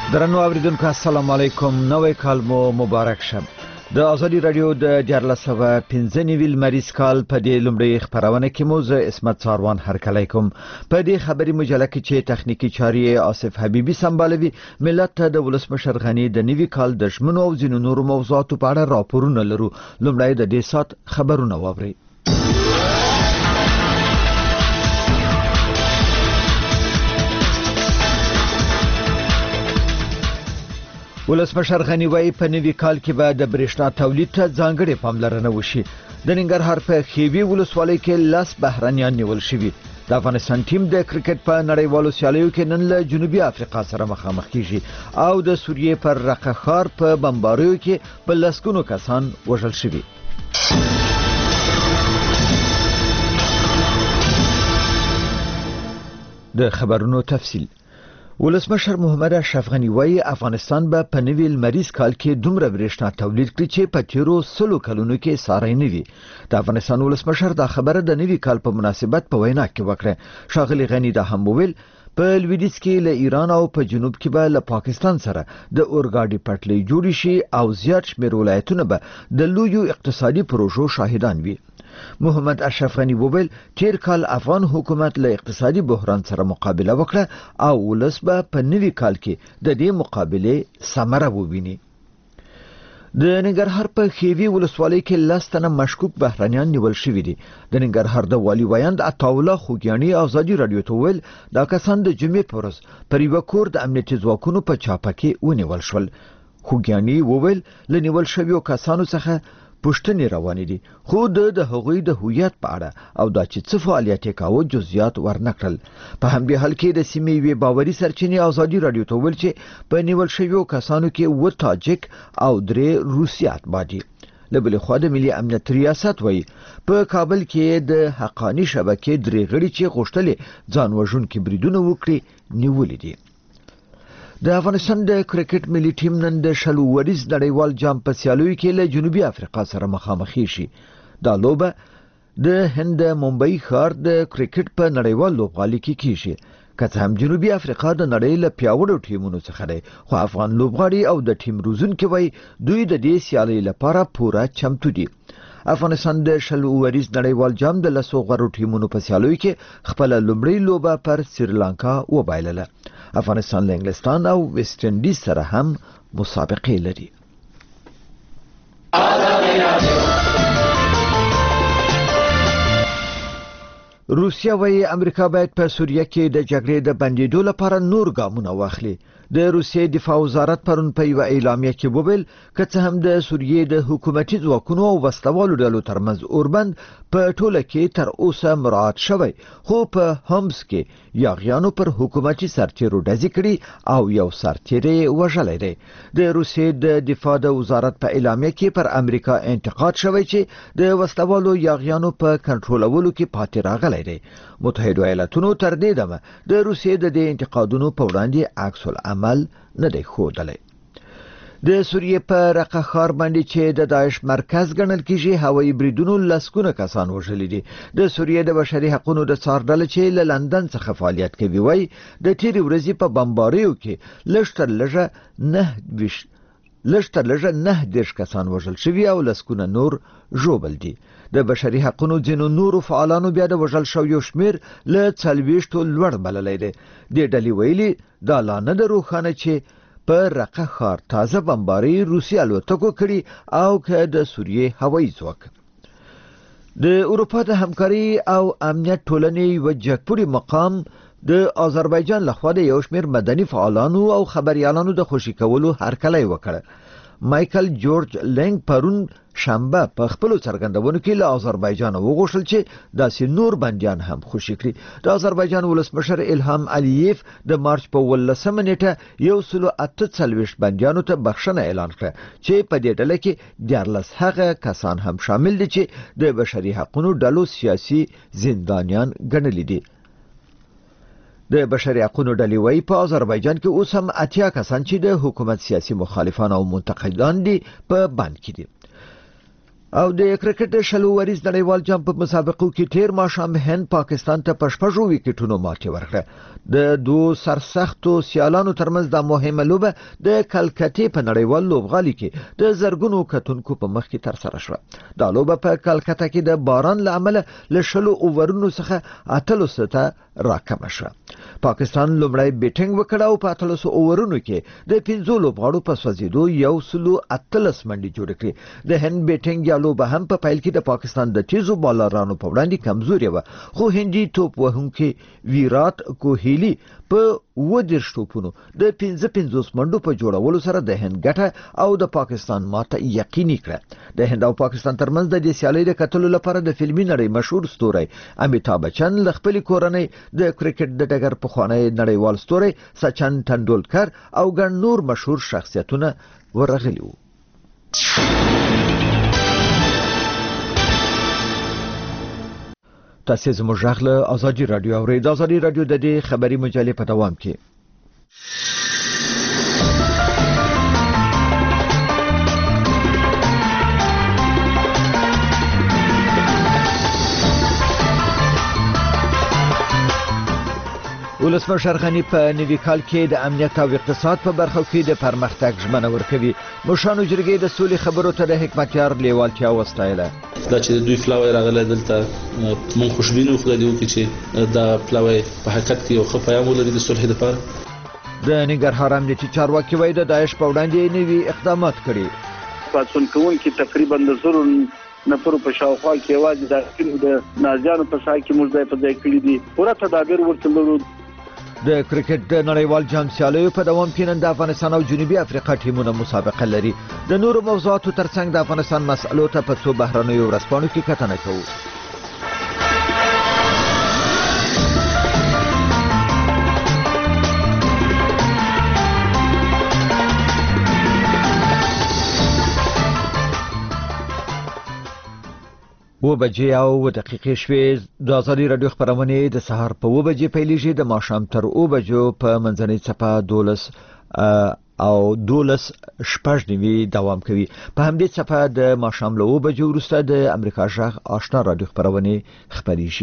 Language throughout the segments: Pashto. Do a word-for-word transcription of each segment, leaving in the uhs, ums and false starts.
درنو اوریدونکو السلام علیکم. نوې کال مو مبارک شه. د ازادي رادیو د دیارلس سوه پنځه نوي لمریز کال په دې لومړۍ خپرونه کې مو زه اسمت ساروان هرکلی کوم. په دې خبري مجله کې چې تخنیکی چاري آصف حبیبي سمبالوي، ملت ته د ولسمشر غني د نوي کال د ژمنو او ځینو نورو موضوعاتو په اړه راپورونه لرو. لومړی د دې سات خبرونه واورئ. ولسمشر غني وايي په نوي کال کې به د برېښنا تولید ته ځانګړې پاملرنه وشي. د ننګرهار په خیوي ولسوالۍ کې لس بهرنیان نیول شوي. د افغانستان ټیم د کرکټ په نړیوالو سیالیو کې نن له جنوبي افریقا سره مخامخ کیږي او د سوریې پر رقه ښار په بمباریو کې په لسګونو کسان وژل شوي. د خبرونو تفصیل. ولسمشر محمد اشرف غني وايي افغانستان به په نوي لمریز کال کې دومره برېښنا تولید کړي چې په تیرو سلو کلونو کې ساری نه وي. د افغانستان ولسمشر دا خبره د نوي کال په مناسبت په وینا کې وکړه. ښاغلي غني دا هم وویل په لویدیځ کې له ایران او په جنوب کې به له پاکستان سره د اورګاډي پټلۍ جوړ شي او زیات شمېر ولایتونه به د لویو اقتصادي پروژو شاهدان وي. محمد اشرف غني وویل تیر کال افغان حکومت له اقتصادي بحران سره مقابله وکړه او ولس به په نوي کال کې د دې مقابله ثمره وویني. د ننګرهار په خیوي ولسوالۍ کې لس تنه مشکوک بهرنیان نیول شوي دي. د ننګرهار د والي ویاند عطاالله خوږیاني ازادي رادیو ته وویل دا کسان د جمعې په ورځ پر یوه کور د امنیتي ځواکونو په چاپه کې ونیول شول. خوږیاني وویل له نیول شویو کسانو څخه پوښتنې روانې دي، خو د هغوی د هویت په اړه او دا چې څه فعالیت یې کاوه جزئیات ورنکړل. په همدې حال کې د سیمې یوې باوري سرچینې ازادي رادیو ته وویل چې په نیول شویو کسانو کې اووه تاجک او درې روسي اتباع دي. له بلې خوا د ملي امنیت ریاست وایي په کابل کې د حقاني شبکې درې غړي چې غوښتلې ځان وژونکي بریدونه وکړي نیولي دي. د افغانستان د کرکټ ملي ټیم نن د شلو وریز نړیوال جام په سیالیو کې له جنوبي افریقا سره مخامخ شي. دا لوبه د هند ممبئی ښار د کرکټ په نړیوال لوبغالي کې کیږي. که څه هم جنوبي افریقا د نړۍ له پیاوړو ټیمونو څخه دی، خو افغان لوبغاړي او د ټیم روزونکي وایي دوی د دې سیالۍ لپاره پوره چمتو دي. افغانستان د شلو وریز نړیوال جام د لسو غوړو ټیمونو په سیالیو کې خپل لومړی لوبه پر سریلانکا وبایلله. افغانستان له انګلستان او ویسټ انډیز سره هم مسابقې لري. روسیا وايي امریکا باید په سوریه کې د جګړې د بندیدو لپاره نور ګامونه واخلي. د روسیې دفاع وزارت پرون په یوه اعلامیه کې وویل که څه هم د سوریې د حکومتي ځواکونو او وسلوالو ډلو ترمنځ اوربند په ټوله کې تر اوسه مراعات شوی، خو په هومس کې یاغیانو پر حکومتي سرتیرو ډزې کړي او یو سرتیری وژلی دی. د روسیې د دفاع د وزارت په اعلامیه کې پر امریکا انتقاد شوی چې د وسلوالو یاغیانو په کنټرولولو کې پاتې راغلی دی. متحده ایالاتونو تر دې دمه د روسیې د دې انتقادونو په وړاندې عکس العمل نه دی ښودلی. د سوریې په رقه ښار باندې چې د داعش مرکز ګڼل کېږي هوایي بریدونو لسګونه کسان وژلي دي. د سوریې د بشري حقونو د څار ډله چې له لندن څخه فعالیت کوي وایي د تېرې ورځې په بمباریو کې لږ تر لږه نه ویشت لږ تر لږه نه دېرش کسان وژل شوي او لسګونه نور ژوبل دي. د بشري حقونو ځینو نورو فعالانو بیا د وژل شویو شمېر له څلوېښتو لوړ بللی دی. دې ډلې ویلي دا لا نه ده روښانه چې په رقه ښار تازه بمبارۍ روسي الوتکو کړي او که د سوریې هوایي ځواک. د اروپا د همکاري او امنیت ټولنې یوه جګپوړي مقام د آذربایجان لخوا د یو شمېر مدني فعالانو او خبریالانو د خوشي کولو هرکلی وکړ. مایکل جورج لینګ پرون شنبه په خپلو څرګندونو کې له آذربایجان وغوښتل چې داسې نور بندیان هم خوشي کړي. د آذربایجان ولسمشر الهام علییف د مارچ په اوولسمه نیټه یو سلو اته څلوېښت بندیانو ته بخښنه اعلان کړه چې په دې ډله کې دیارلس هغه کسان هم شامل دي چې د بشري حقونو ډلو سیاسي زندانیان ګڼلي دي. د بشري حقونو ډلې وایي په آذربایجان کې اوس هم اتیا کسان چې د حکومت سیاسي مخالفان او منتقدان دي په بند کې دي. او د کرکټ شلو وریز نړیوال جام په مسابقو کې تیر ماښام هند پاکستان ته په شپږو ویکټونو ماتې ورکړه. د دوه سرسختو سیالانو ترمنځ د مهمه لوبه د کلکتې په نړیوال لوبغالي کې د زرګونو کتونکو په مخ کې ترسره شوه. دا لوبه په کلکته کې د باران له امله له شلو اوورونو څخه اتلسو ته راکمه شوه. پاکستان لومړی بیټینګ وکړ او په اتلسو اوورونو کې د پنځو لوبغاړو په سوځېدو یو سلو اتلس منډې جوړې کړې. د هند بیټینګ لوبه هم په پیل کې د پاکستان د تیزو بالرانو په وړاندې کمزوري وه، خو هندي توپ وهونکي ویرات کوهلی په اووه دېرش توپونو د پنځه پنځوس منډو په جوړولو سره د هند ګټه او د پاکستان ماته یقیني کړه. د هند او پاکستان ترمنځ د دې سیالۍ د کتلو لپاره د فلمي نړۍ مشهور ستوری امیتابھ بچن له خپلې کورنۍ د کرکټ د ډګر پخوانی نړیوال ستوری سچن تندولکر او ګڼ نور مشهور شخصیتونه ورغلي وو. تاسو زموږ غږ له ازادي رادیو اورئ. د ازادي رادیو د دې خبري مجلې په دوام کې ولسمشر غني په نوي کال کې د امنیت او اقتصاد په برخو کې د پرمختګ ژمنه ورکوي. مشرانو جرګې د سولې خبرو ته د حکمتیار لیوالتیا وستایله. دا چې دوی فلاوی راغله دلته مونږ خوشبینو خو د دې وکړي چې دا فلاوی په حقیقت کې یو ښه پیغام ولري د صلح لپاره. د ننګرهار امنیتي چارواکي وایي د داعش په وړاندې نوي اقدامات کړي. پاڅون کوونکي تقریبا د زرو نفرو په شاوخوا کې یوازې د نازیانو په ساحه کې موږ ځای په ځای کړي دي. پوره تدابیر ورته لرو. د کرکټ د نړیوال جام سیالیو په دوام کې نن د افغانستان او جنوبي افریقا ټیمونه مسابقه لري. د نورو موضوعاتو ترڅنګ د افغانستان مسألو ته په څو بهرنیو ورځپاڼو کې کتنه کوو. و بجې او دقیقې شوې. د ازادي رادیو خبرونه د سهار په و بجې پیلېږي، د ماښام تر او بجو په منځنۍ څپه دولس او دولس شپږ نیمې دوام کوي. په همدې څپه د ماښام له او بجو وروسته د امریکا غږ آشنا رادیو خبرونه خپرېږي.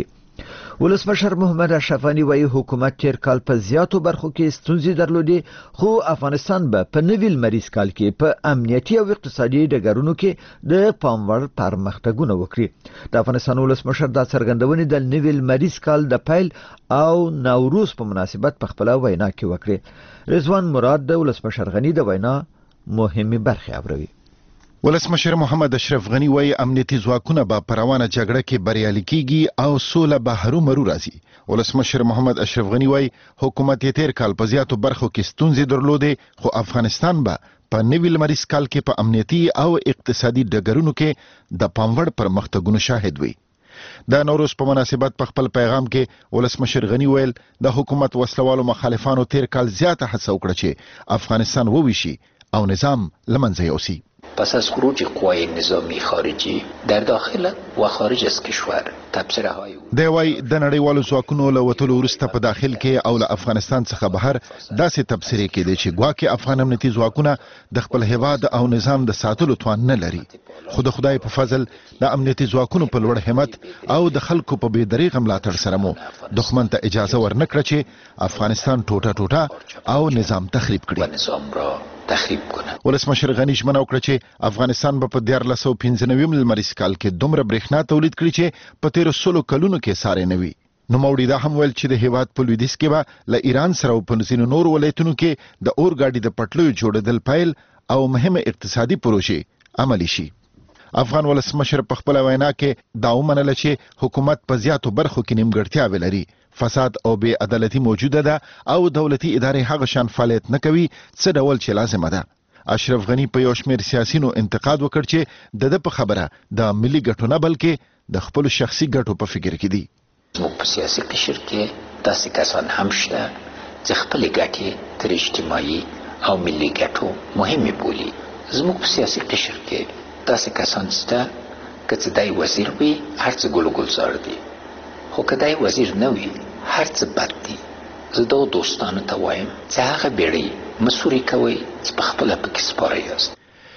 ولسمشر محمد اشرف غني وایي حکومت تیر کال په زیاتو برخو کې ستونزې درلودې، خو افغانستان به په نوي لمریز کال کې په امنیتي او اقتصادي ډګرونو کې د پام وړ پرمختګونه وکړي. د افغانستان ولسمشر دا څرګندونې د نوي لمریز کال د پیل او نوروز په مناسبت په خپله وینا کې وکړي. رضوان مراد د ولسمشر غني د وینا مهمه برخه اوري. ولسمشر محمد اشرف غني وایي امنیتي ځواکونه به په روانه جګړه کې بریالي کیږي او سوله به هرومرو راځي. ولسمشر محمد اشرف غني وایي حکومت یې تیر کال په زیاتو برخو کې ستونزې درلودې، خو افغانستان به په نوي لمریز کال کې په امنیتي او اقتصادي ډګرونو کې د پام وړ پرمختګونو شاهد وي. د نوروز په مناسبت په خپل پیغام کې ولسمشر غني ویل د حکومت وسلوالو مخالفانو تیر کال زیاته هڅه وکړه چې افغانستان وویشي او نظام له منځه یوسي. پس از خروج قوای نظامی خارجی در داخل و خارج از کشور تبصره های دی وای د نړیوالو ځواکونو له وتلو وروسته په داخل کې او له افغانستان څخه بهر داسې تبصرې کېدې چې ګواکې افغان امنیتي ځواکونه د خپل هیواد او نظام د ساتلو توان نه لري. خو د خدای په فضل د امنیتي ځواکونو په لوړ همت او د خلکو په بې دریغه ملاتړ سره مو دښمن ته اجازه ورنکړه چې افغانستان ټوټه ټوټه او نظام تخریب کړي. تخریب کنه. ولسمشر غني ژمنه وکړه چې افغانستان به په دیارلس سوه پنځه نوي لمریز کال کې دومره برېښنا تولید کړي چې په تیرو سلو کلونو کې سارې نه وي. نوموړي دا هم ویل چې د هیواد په لویدیځ کې به له ایران سره او په ځینو نورو ولایتونو کې د اورګاډي د پټلیو جوړېدل پیل او مهمه اقتصادي پروژې عملي شي. افغان ولسمشر په خپل وینا کې دا ومنله چې حکومت په زیاتو برخو کې نیمګړتیاوې لري، فساد او بې عدالتي موجوده ده او دولتي ادارې هغه شان فعالیت نه کوي څه ډول چې لازمه ده. اشرف غني په یو شمېر سیاسینو انتقاد وکړ چې د ده په خبره د ملي ګټو نه بلکې د خپلو شخصي ګټو په فکر کې دي. زموږ په سیاسي قشر کې داسې کسان هم شته چې خپلې ګټې تر اجتماعي او ملي ګټو مهمې بولي. زموږ په سیاسي قشر کې داسې کسان شته که څه دی وزیر وي هر څه ګل و ګلزار دي، خو که دی وزیر نه وي هر څه بد دي. زه دغو دوستانو ته وایم چې هغه بیړۍ مه سوري کوئ چې په خپله پکې سپاره یاست.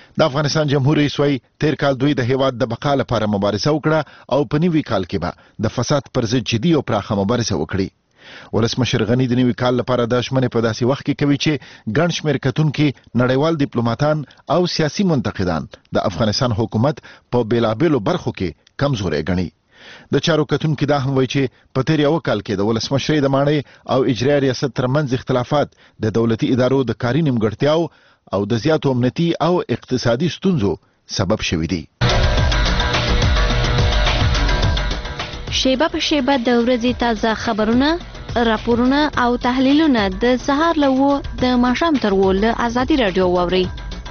د افغانستان جمهور رئیس وايي تیر کال دوی د هیواد د بقا لپاره مبارزه وکړه او په نوي کال کې به د فساد پر ضد جدي او پراخه مبارزه وکړي. ولسمشر غنی د نوي کال لپاره د ژمنې په داسې وخت کې کوي چې ګڼ شمېر کتونکي نړیوال ډیپلوماټان او سیاسي منتقدان د افغانستان حکومت په بیلابیلو برخو کې کمزوري ګڼي. د چارو کتونکي دا هم وایي چې په تیر یو کال کې د ولسمشرۍ د ماڼۍ او اجرایي ریاست ترمنځ اختلافات د دولتي ادارو د کاري نیمګړتیاو او د زیاتو امنیتي او اقتصادي ستونزو سبب شوي دي. شیبه په شیبه د ورځې تازه خبرونه، راپورونه او تحلیلونه د سهار له اوو د ماښام تر اوو له ازادي راډیو واورئ.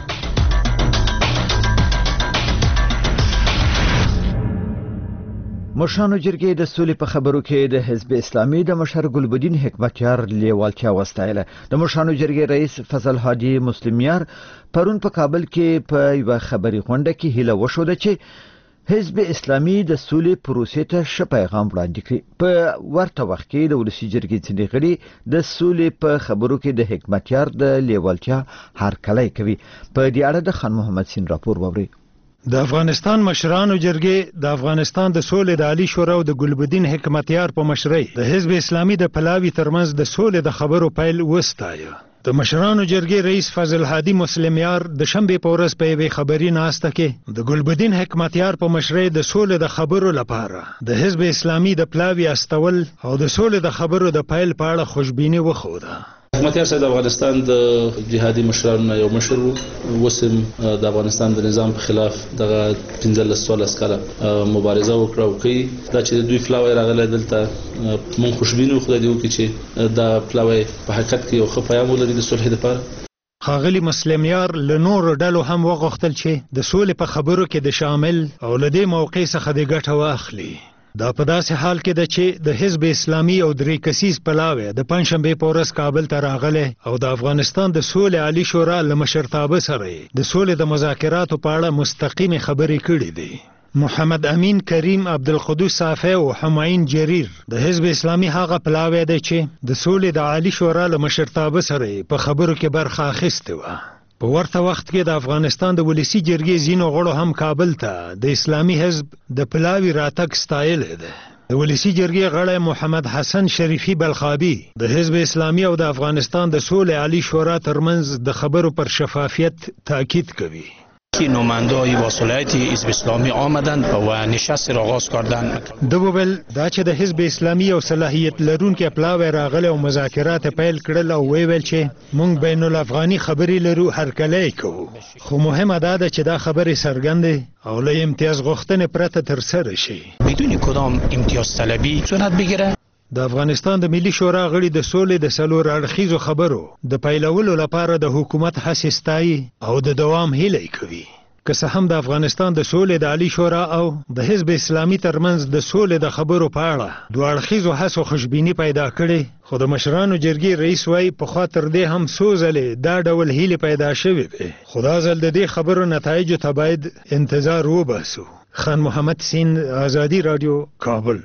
مشرانو جرګې د سولې په خبرو کې د حزب اسلامي د مشر ګلبدین حکمتیار لیوالتیا وستایله. د مشرانو جرګې رئیس فضل هادي مسلمیار پرون په کابل کې په یو خبري غونډه کې هیله وشوده چې حزب اسلامي د سولې پروسې ته ښه پیغام وړاندې کړي. په ورته وخت کې د ولسي جرګې ځینې غړي د سولې په خبرو کې د حکمتیار د لیوالتیا هرکلی کوي. په دې اړه د خان محمد سین راپور واورئ. د افغانستان مشرانو جرګې د افغانستان د سولې د عالی شورا او د ګلبدین حکمتیار په مشرۍ د حزب اسلامي د پلاوي ترمنځ د سولې د خبرو پیل وستایه. د مشرانو جرګې رئیس فضل هادي مسلمیار د شنبې په ورځ په یوې خبري ناسته کې د ګلبدین حکمتیار په مشرۍ د سولې د خبرو لپاره د حزب اسلامي د پلاوي استول او د سولې د خبرو د پیل په اړه خوشبیني وښوده. حکمتیار صاحب د افغانستان د جهادي مشرانو یو مشر وسم د افغانستان د نظام په خلاف دغه پنځلس سوال اسکاله مبارزه وکړه او کوي دا چې دوی فلاوی راغله دلته مون خوشبینو خو د یو کې چې دا فلاوی په حقیقت کې یو ښه پیغام ولري د صلح لپاره. ښاغلي مسلمیار له نورو ډلو هم وغوښتل چې د سولې په خبرو کې د شامل او له دې موقع څخه د ګټه واخلي. دا په داسې حال کې ده چې د حزب اسلامي او درې کسیز پلاوی د پنځشنبې په ورځ کابل ته راغلی او د افغانستان د سولې عالی شورا له مشرتابه سره د سولې د مذاکراتو په اړه مستقیمې خبرې کړې دي. محمد امین کریم عبدالقدوس صافی او حماین جریر د حزب اسلامي هغه پلاوی دی چې د سولې د عالی شورا له مشرتابه سره په خبرو کې برخه اخیستې وه. په ورته وخت کې د افغانستان د ولسی جرګې ځینو غړو هم کابل ته د اسلامي حزب د پلاوي راتګ ستایلی دی. د ولسی جرګې غړی محمد حسن شریفي بلخابي د حزب اسلامي او د افغانستان د سولې عالی شورا ترمنځ د خبرو پر شفافیت تاکید کوي. که نماینده‌های با صلاحیت حزب اسلامی آمدند و نشست را آغاز کردند. د وبل دا چې د حزب اسلامی او صلاحیت لرونکو پلاوی راغله او مذاکرات پیل کړل او ویل چې مونږ بین الافغاني خبرې لرو هرکلی کوو. خو مهمه دا ده چې دا خبرې څرګندې او له امتیاز غوښتنې پرته ترسره شي. بدون کدام امتیاز طلبی صورت بگیره. د افغانستان د ملي شورا غړي د سولې د څلور اړخیزو خبرو د پیلولو لپاره د حکومت هڅې ستایي او د دوام هیله کوي. که څه هم د افغانستان د سولې د عالی شورا او د حزب اسلامي ترمنځ د سولې د خبرو په اړه دوه اړخیزو هڅو خوشبیني پیدا کړې، خو د مشرانو جرګې رئیس وايي پخوا تر دې هم څو ځلې دا ډول هیلې پیدا شوې وې، خو دا ځل د دې خبرو نتایجو ته باید انتظار وباسو. خان محمد سین، ازادي راډیو، کابل.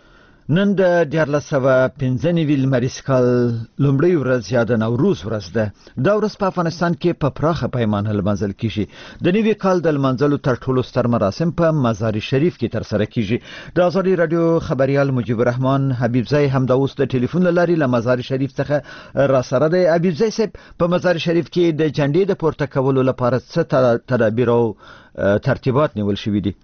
نن د دیارلس سوه پنځه نوي لمریز کال لومړۍ ورځ یا د نوروز ورځ ده. دا ورځ په افغانستان کې په پراخه پیمانه لمانځل کیږي. د نوي کال د لمانځلو تر ټولو ستر مراسم په مزار شریف کې ترسره کیږي. د ازادي راډیو خبريال مجيب الرحمن حبیبزی هم د اوس د ټلیفون لاري له مزار شریف څخه را سره دی. حبیبزی صاحب، په مزار شریف کې د جنډې د پورته کولو لپاره څه تدابیر او ترتیبات نیول شوي دي؟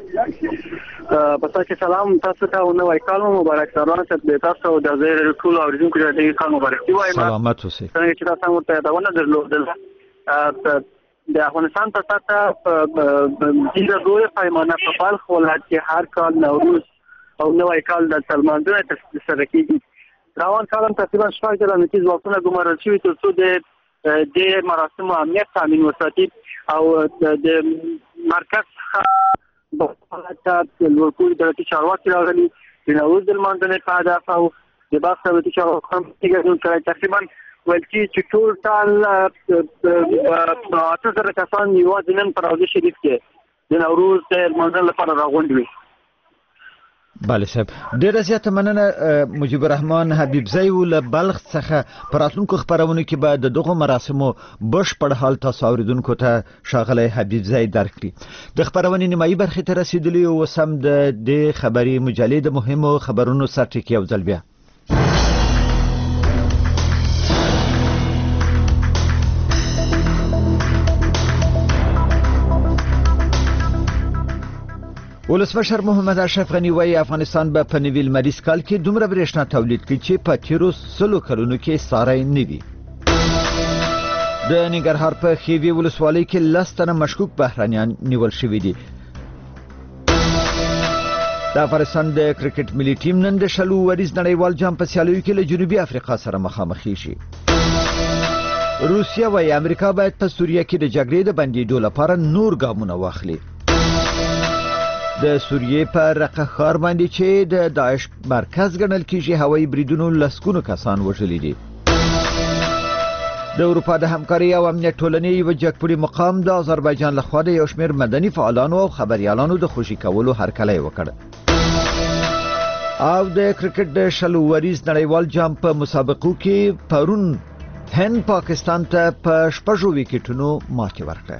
پس چې سلام تاسو ته نوې کال مبارک. سلام ته تاسو د زیر ټول اوریدونکو ته د کال مبارک وایم. سلامات اوسئ. څنګه چې تاسو ورته دا ونه درلودل د افغانستان په ساته د دوه پیمانه په بلخ ولایت کې هر کال نوروز او نوې کال د سلمانځنه ترسره کیږي. روان کال هم تقریبا شپږ ځله نتیز وختونه ګمارل شوي تر څو د د مراسمو امنیت تامین وساتي او د مرکز د ورکوړي دولتي چارواکي راغلي د نوروز د لمانځنې په هدف او د بلخ دولتي چارواکو هم ګډون کړی. تقریبا ویل کېږي چې ټول ټال اته زره کسان یوازې نن په روضه شریف کې د نوروز د لمانځنې لپاره راغونډ وي. بله صاحب ډیره زیاته مننه مجيب الرحمن حبیبزی ول بلخ څخه پراتونکو خبرونه کې به د دغه مراسمو بشپړ حال تاسو اوریدونکو ته شاغله حبیبزی درکړي د خبرونه نیمایي برخه ته رسیدلی او سم د د خبري مجلې د مهمو خبرونو سرټکی او ځل بیا ولسمشر محمد اشرف غنی وايي افغانستان به په نوي لمریز کال کې دومره برېښنا تولید کړي چې په تیرو سلو کلونو کې ساری نه وي. د ننګرهار په خیوي ولسوالۍ کې لس تنه مشکوک بهرانيان نیول شوي دي. د افغانستان د کرکټ ملي ټیم نن د شلو وریز نړیوال جام په سیالیو کې له جنوبي افریقا سره مخامخ شي. روسیا وايي امریکا باید په سوریه کې د جګړې د بندیدو لپاره نور ګامونه واخلي. د سوریې په رقه ښار باندې چې د داعش مرکز ګڼل کېږي هوایي بریدونو لسګونو کسان وژلي دي. د اروپا د همکارۍ او امنیت ټولنې یو جګپوړي مقام د آذربایجان لخوا د یو شمېر مدني فعالانو او خبريالانو د خوشي کولو هرکلی وکړ. او د کرکټ د شلو وریز نړیوال جام په مسابقو کې پرون هند پاکستان ته په شپږو ویکټونو ماتې ورکړه.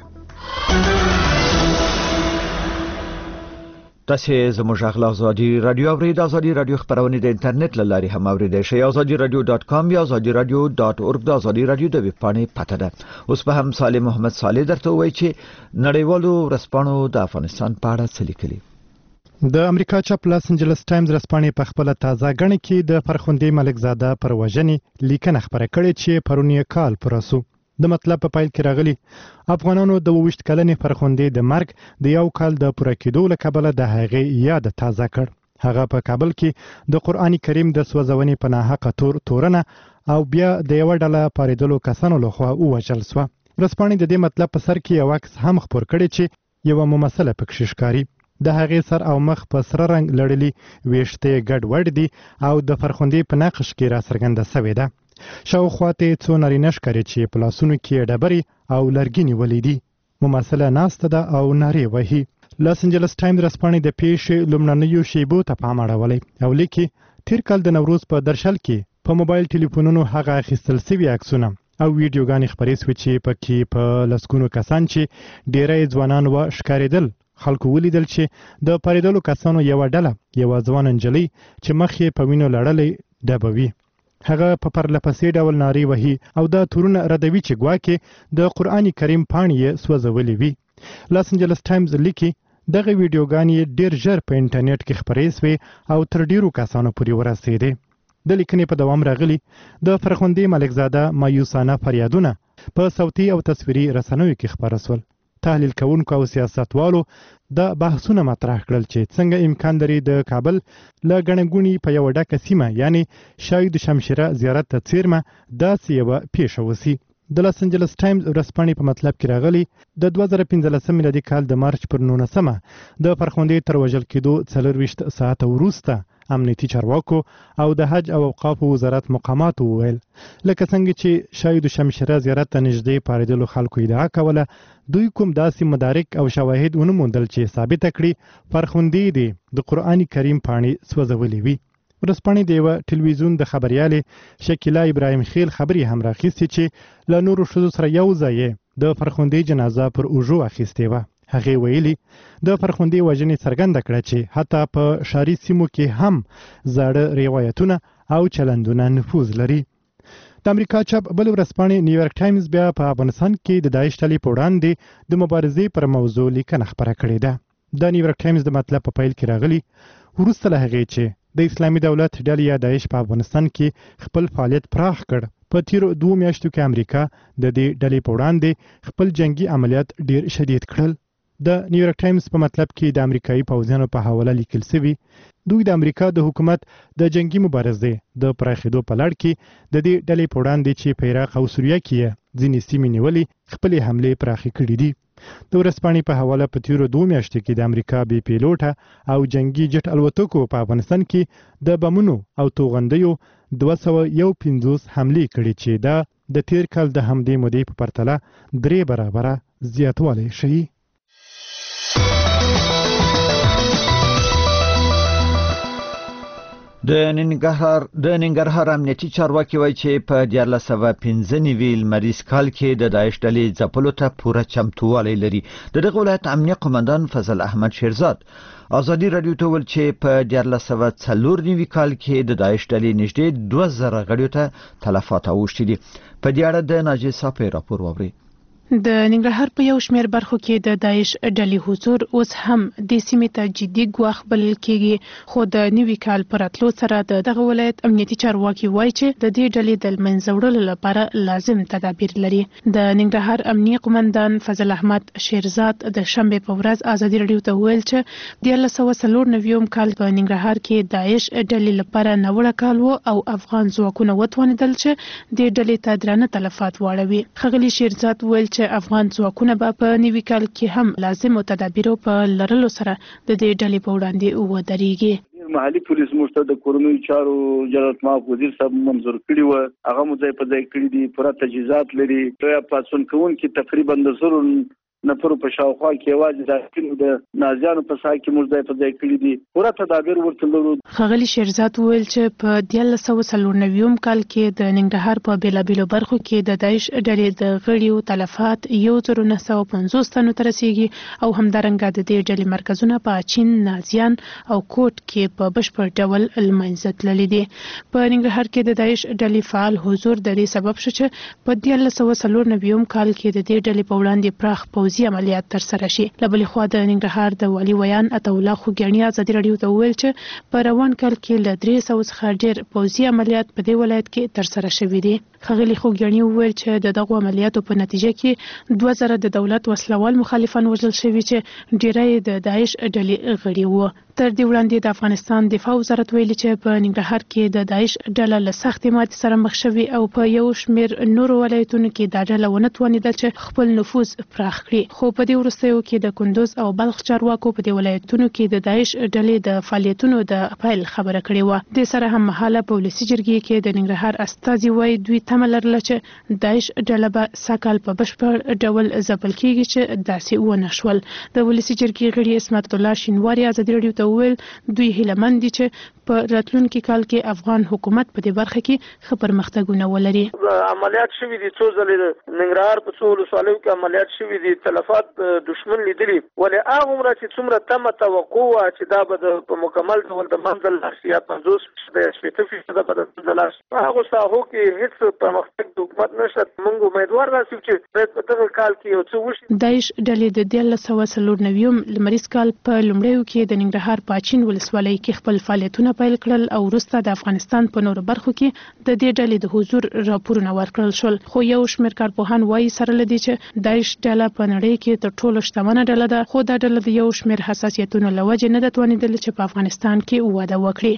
تاسو زموږ غږ ازادي رادیو اورید ازادي رادیو خبرونه د انټرنیټ له لارې هم اوریدئ شئ. ازادي رادیو ډاټ کام یا ازادي رادیو ډاټ اورګ د ازادي رادیو د ویب پاڼې پته ده. اوس به هم صالح محمد صالح درته وایي چې نړیوالو ورځپاڼو د افغانستان په اړه څه لیکلي. د امریکا چاپ لاس انجلس ټایمز ورځپاڼې په خپل تازه غڼې کې د فرخندې ملک زاده پر وژنې لیکنه خبره کړې چې پرونی کال پرسو د مطلب په پایل کې راغلي افغانانو د وشت کلنې فرخندې د مرګ د یو کال د پوره کېدو له کبله د هغې یاد تازه کړ. هغه په کابل کې د قرآن کریم د سوځونې په ناحقه تور تورنه او بیا د یو ډله پاریدلو کسانو لخوا ووژل شوه. ورځپاڼې د دې مطلب په سر کې یو عکس هم خپور کړی چې یو ممثله پکې ښکاري. د هغې سر او مخ په سره رنګ لړلي ویښته ګډ وډ دي او د فرخندې په نقش کې را څرګنده شوې ده. شاوخواته څو نارینه ښکاري چې په لاسونو کې ډبرې او لرګینې ولې دي. ممثله ناسته ده او نارې وهي. لاس انجلس ټایمز ورځپاڼې د پیښې لومړنیو شیبو ته پام اړولی او لیکي تیر کال د نوروز په درشل کې په موبایل ټلیفونونو هغه اخیستل شوي عکسونه او ویډیوګانې خپرې شوې چې پکې په لسګونو کسان چې ډېری ځوانان و ښکارېدل. خلکو ولیدل چې د پاریدلو کسانو یوه ډله یوه ځوان نجلۍ چې مخ یې په وینو لړلی ډبوي. هغه په پرلپسې ډول نارې وهي او دا تورونه ردوي چې ګواکې د قرآن کریم پاڼې یې سوځولې وي. لاس انجلس ټایمز لیکي دغه ویډیوګانې ډېر ژر په انټرنیټ کې خپرې شوې او تر ډېرو کسانو پورې ورسېدې. د لیکنې په دوام راغلي د فرخندې ملکزاده مایوسانه فریادونه په صوتي او تصویري رسنیو کې خپاره شول. تحلیل کوونکو او سیاستوالو دا بحثونه مطرح کړل چې څنګه امکان لري د کابل له ګڼګونې په یوه ډکه سیمه یعنی شاهید شمشیره زیارت ته څیرمه داسې یوه پیښه وسي. د لاس انجلس ټایمز ورځپاڼې په مطلب کې راغلي د دوه زره پنځلسم میلادي کال د مارچ پر نولسمه د فرخندې تر وژل کېدو څلرویشت ساعته وروسته امنیتي چارواکو او د حج او اوقافو وزارت مقاماتو وویل لکه څنګه چې شاهید شمشیره زیارت ته نږدې پارېدلو خلکو ادعا کوله دوی کوم داسې مدارک او شواهد ونه موندل چې ثابته کړي فرخندې دې د قرآن کریم پاڼې سوځولې وي. ورځپاڼې د یوه ټلویزیون د خبریالې شکیلا ابراهیم خیل خبرې هم راخیستې چې له نورو ښځو سره یو ځای د فرخندې جنازه پر اوږو اخیستې وه. هغې ویلي د فرخندې وژنې څرګنده کړه چې حتی په ښاري سیمو کې هم زاړه روایتونه او چلندونه نفوذ لري. د امریکا چاپ بل ورځپاڼې نیویارک ټایمز بیا په افغانستان کې د داعش ډلې په وړاندې د مبارزې پر موضوع لیکنه خپره کړې ده. د نیویارک ټایمز د مطلب په پیل کې راغلي وروسته له هغې چې د اسلامي دولت ډلې یا داعش په افغانستان کې خپل فعالیت پراخ کړ په تیرو دوه میاشتو کې امریکا د دې ډلې په وړاندې خپل جنگي عملیات ډیر شدید کړل. د نیویارک ټایمز په مطلب کې د امریکایي پوځیانو په حواله لیکل شوي دوی د امریکا د حکومت د جنگي مبارزې د پراخېدو په لړ کې د دې ډلې په وړاندې چې په عراق او سوریه کې ځینې سیمې نیولې خپلې حملې پراخې کړې دي. د ورځپاڼې په حواله په تیرو دوه میاشتو کې د امریکا بې پیلوټه او جنگي جټ الوتکو په افغانستان کې د بمونو او توغندیو دوه سوه یو پنځوس حملې کړې چې دا د تیر کال د همدې مودې په پرتله درې برابره زیاتوالی ښیي. د ننګرهار د ننګرهار امنیتي چارواکي وایي چې په دیارلس سوه پنځه نوي لمریز کال کې د داعش ډلې ځپلو ته پوره چمتووالی لري. د دغه ولایت امنیه قومندان فضل احمد شیرزاد ازادي رادیو ته ویل چې په دیارلس سوه څلور نوي کال کې د داعش ډلې نږدې دوه زره غړیو ته تلفات اوښتي دي. په دې اړه د ناجي صافي راپور واورئ. د ننګرهار په یو شمېر برخو کې د داعش ډلې حضور اوس هم د سیمې ته جدي ګواښ بلل کېږي، خو د نوي کال پر راتلو سره د دغه ولایت امنیتي چارواکي وایي چې د دې ډلې د منځه وړلو لپاره لازم تدابیر لري. د ننګرهار امنیه قومندان فضل احمد شیرزاد د شنبې په ورځ ازادي رادیو ته ویل چې د دیارلس سوه څلور نوي کال په ننګرهار کې داعش ډلې لپاره ناوړه کال و او افغان ځواکونه وتوانېدل چې د ډلې ته درانه تلفات واړوي. ښاغلي شیرزاد ویل چې افغان ځواکونه به په نوي کال کې هم لازم تدابیرو په لرلو سره د دې ډلې په وړاندې ودرېږي. محلي پولیس موږ ته د کورنیو چارو جلالت مآب وزیر صاحب منظور کړي و، هغه مو ځای په ځای کړي دي، پوره تجهیزات لري. پاڅون کوونکي تقریبا د زرو نفرو په شاوخوا کې یوازې د د نازیانو په ساحه کې موږ ځای په ځای کړي دي، پوره تدابیر ورته لرو. ښاغلي شیرزاد وویل چې په دیارلس سوه څلور نوي کال کې د ننګرهار په بېلابېلو برخو کې د داعش ډلې د غړیو تلفات یو زر نه سوه پنځوس تنو ته رسیږي او همدارنګه د دې ډلې مرکزونه په اچین، نازیان او کوټ کې په بشپړ ډول له منځه تللي دي. په ننګرهار کې د داعش ډلې فعال حضور د دې سبب شو چې په دیارلس سوه څلور نوي کال کې د دې ډلې په وړاندې پراخ پوځي عملیات ترسره شي. له بلې خوا د ننګرهار د والي ویان عطاالله خوږیاڼي ازادي رادیو ته وویل چې په روان کال کې له درې سوو څخه ډېر پوځي عملیات په دې ولایت کې ترسره شوي دي. ښاغلي خوږیاڼي وویل چې د دغو عملیاتو په نتیجه کې دوه زره د دولت وسلوال مخالفان وژل شوي چې ډېری یې د داعش ډلې غړي وو. تر دې وړاندې د افغانستان دفاع وزارت ویلي چې په ننګرهار کې د داعش ډله له سختې ماتې سره مخ شوې او په یو شمېر نورو ولایتونو کې دا ډله ونه توانېدل چې خپل نفوذ پراخ کړي. خو په دې وروستیو کې د کندوز او بلخ چارواکو په دې ولایتونو کې د داعش ډلې د فعالیتونو د پیل خبره کړې وه. د سره هم مهاله په ولسي جرګې کې د ننګرهار استازي وایي دوی تمه لرله چې داعش ډله به سږکال په بشپړ ډول ځپل کېږي چې داسې ونه شول. د ولسي جرګې غړي عصمت الله شینواري ازادي رادیو ته وویل دوی هیلهمند دي چې په راتلونکي کال کې افغان حکومت په دې برخه کې ښه پرمختګونه ولري. عملیات شوي دي، څو ځلې ننګرهار په څو ولسوالیو کې عملیات شوي دي، تلفات دشمن لیدلي، ولې هغومره چې څومره تمه توقع وه چې دا به په مکمل ډول د منځ لاړ شي یا پنځوس فیصده یا شپېته فیصده به د منځه لاړ شي، په هغو ساحو کې هېڅ پرمختګ د حکومت نشته. موږ امیدوار راسو چې باید په دغه کال کې یو څه وشي. داعش ډلې د دیارلس سوه څلور نوي لمریز کال په لومړیو کې د ننګرهار په اچین ولسوالۍ کې خپل فعالیتونه پیل کړل او وروسته د افغانستان په نورو برخو کې د دې ډلې د حضور راپورونه ورکړل شول. خو یو شمېر کارپوهان وایي سره له دې چې داعش ډله په نړۍ کې تر ټولو شتمنه ډله ده، خو دا ډله د یو شمېر حساسیتونو له وجې نه ده توانېدلې چې په افغانستان کې وده وکړي.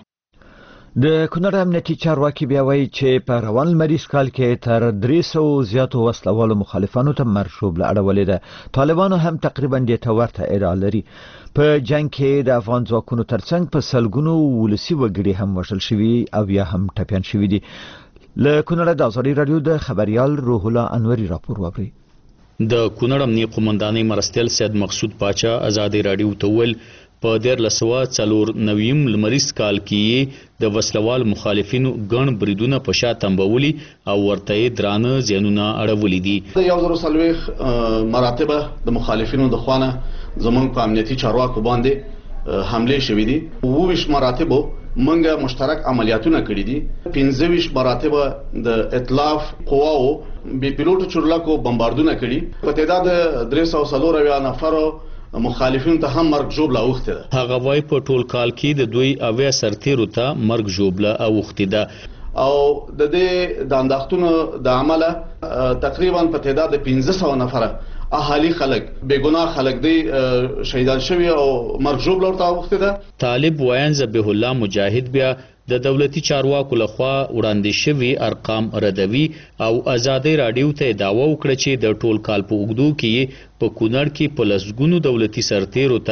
د کونړ امنیتي چارواکي بیا وایي چې په روان لمریز کال کې تر درې سوو زیاتو وسلوالو مخالفانو ته مرشوبله اړولې ده. طالبانو هم تقریبا دې ته ورته ادعا لري. په جنگ کې د افغان ځواکونو ترڅنګ په سلګونو ولسي وګړي هم وژل شوي او یا هم ټپیان شوي دي. له کونړه د ازادي رادیو د خبريال روح الله انوري راپور واورئ. د کونړ امنیه قومندانۍ مرستیال سید مقصود پاچا ازادي رادیو ته ویل په دیارلس سوه څلور نوي لمریز کال کې د وسلوال مخالفینو ګڼ بریدونه په شا تنبولي او ورته یې درانه زیانونه اړولي دي. د یو زر څلوېښت مراتبه د مخالفینو د خوا نه زموږ په امنیتي چارواکو باندې حملې شوې دي. اووه ویشت مراتبو موږ مشترک عملیاتونه کړي دي. پنځه ویشت مراتبه د ائتلاف قواو بې پیلوټو چورلکو بمباردونه کړي. په تعداد درې سوه څلور اویا نفرو مخالفینو ته هم مرګ ژوبله اوښتې ده. هغه وایي په ټول کال کې د دوی اویا سرتیرو ته مرګ ژوبله اوښتې ده او د دې د انداختونو د عمله تقریبا په تعداد د پنځه سوه نفره اهالي خلک بېګناه خلک دی شهیدان شوي او مرګ ژوبله ورته اوښتې ده. طالب ویان ذبیح الله مجاهد بیا د دولتي چارواکو لخوا وړاندې شوي ارقام ردوي او ازادي رادیو ته دعوه وکړه چې د ټول کال په اوږدو کې په کونړ کې په لسګونو دولتي سرتیرو ته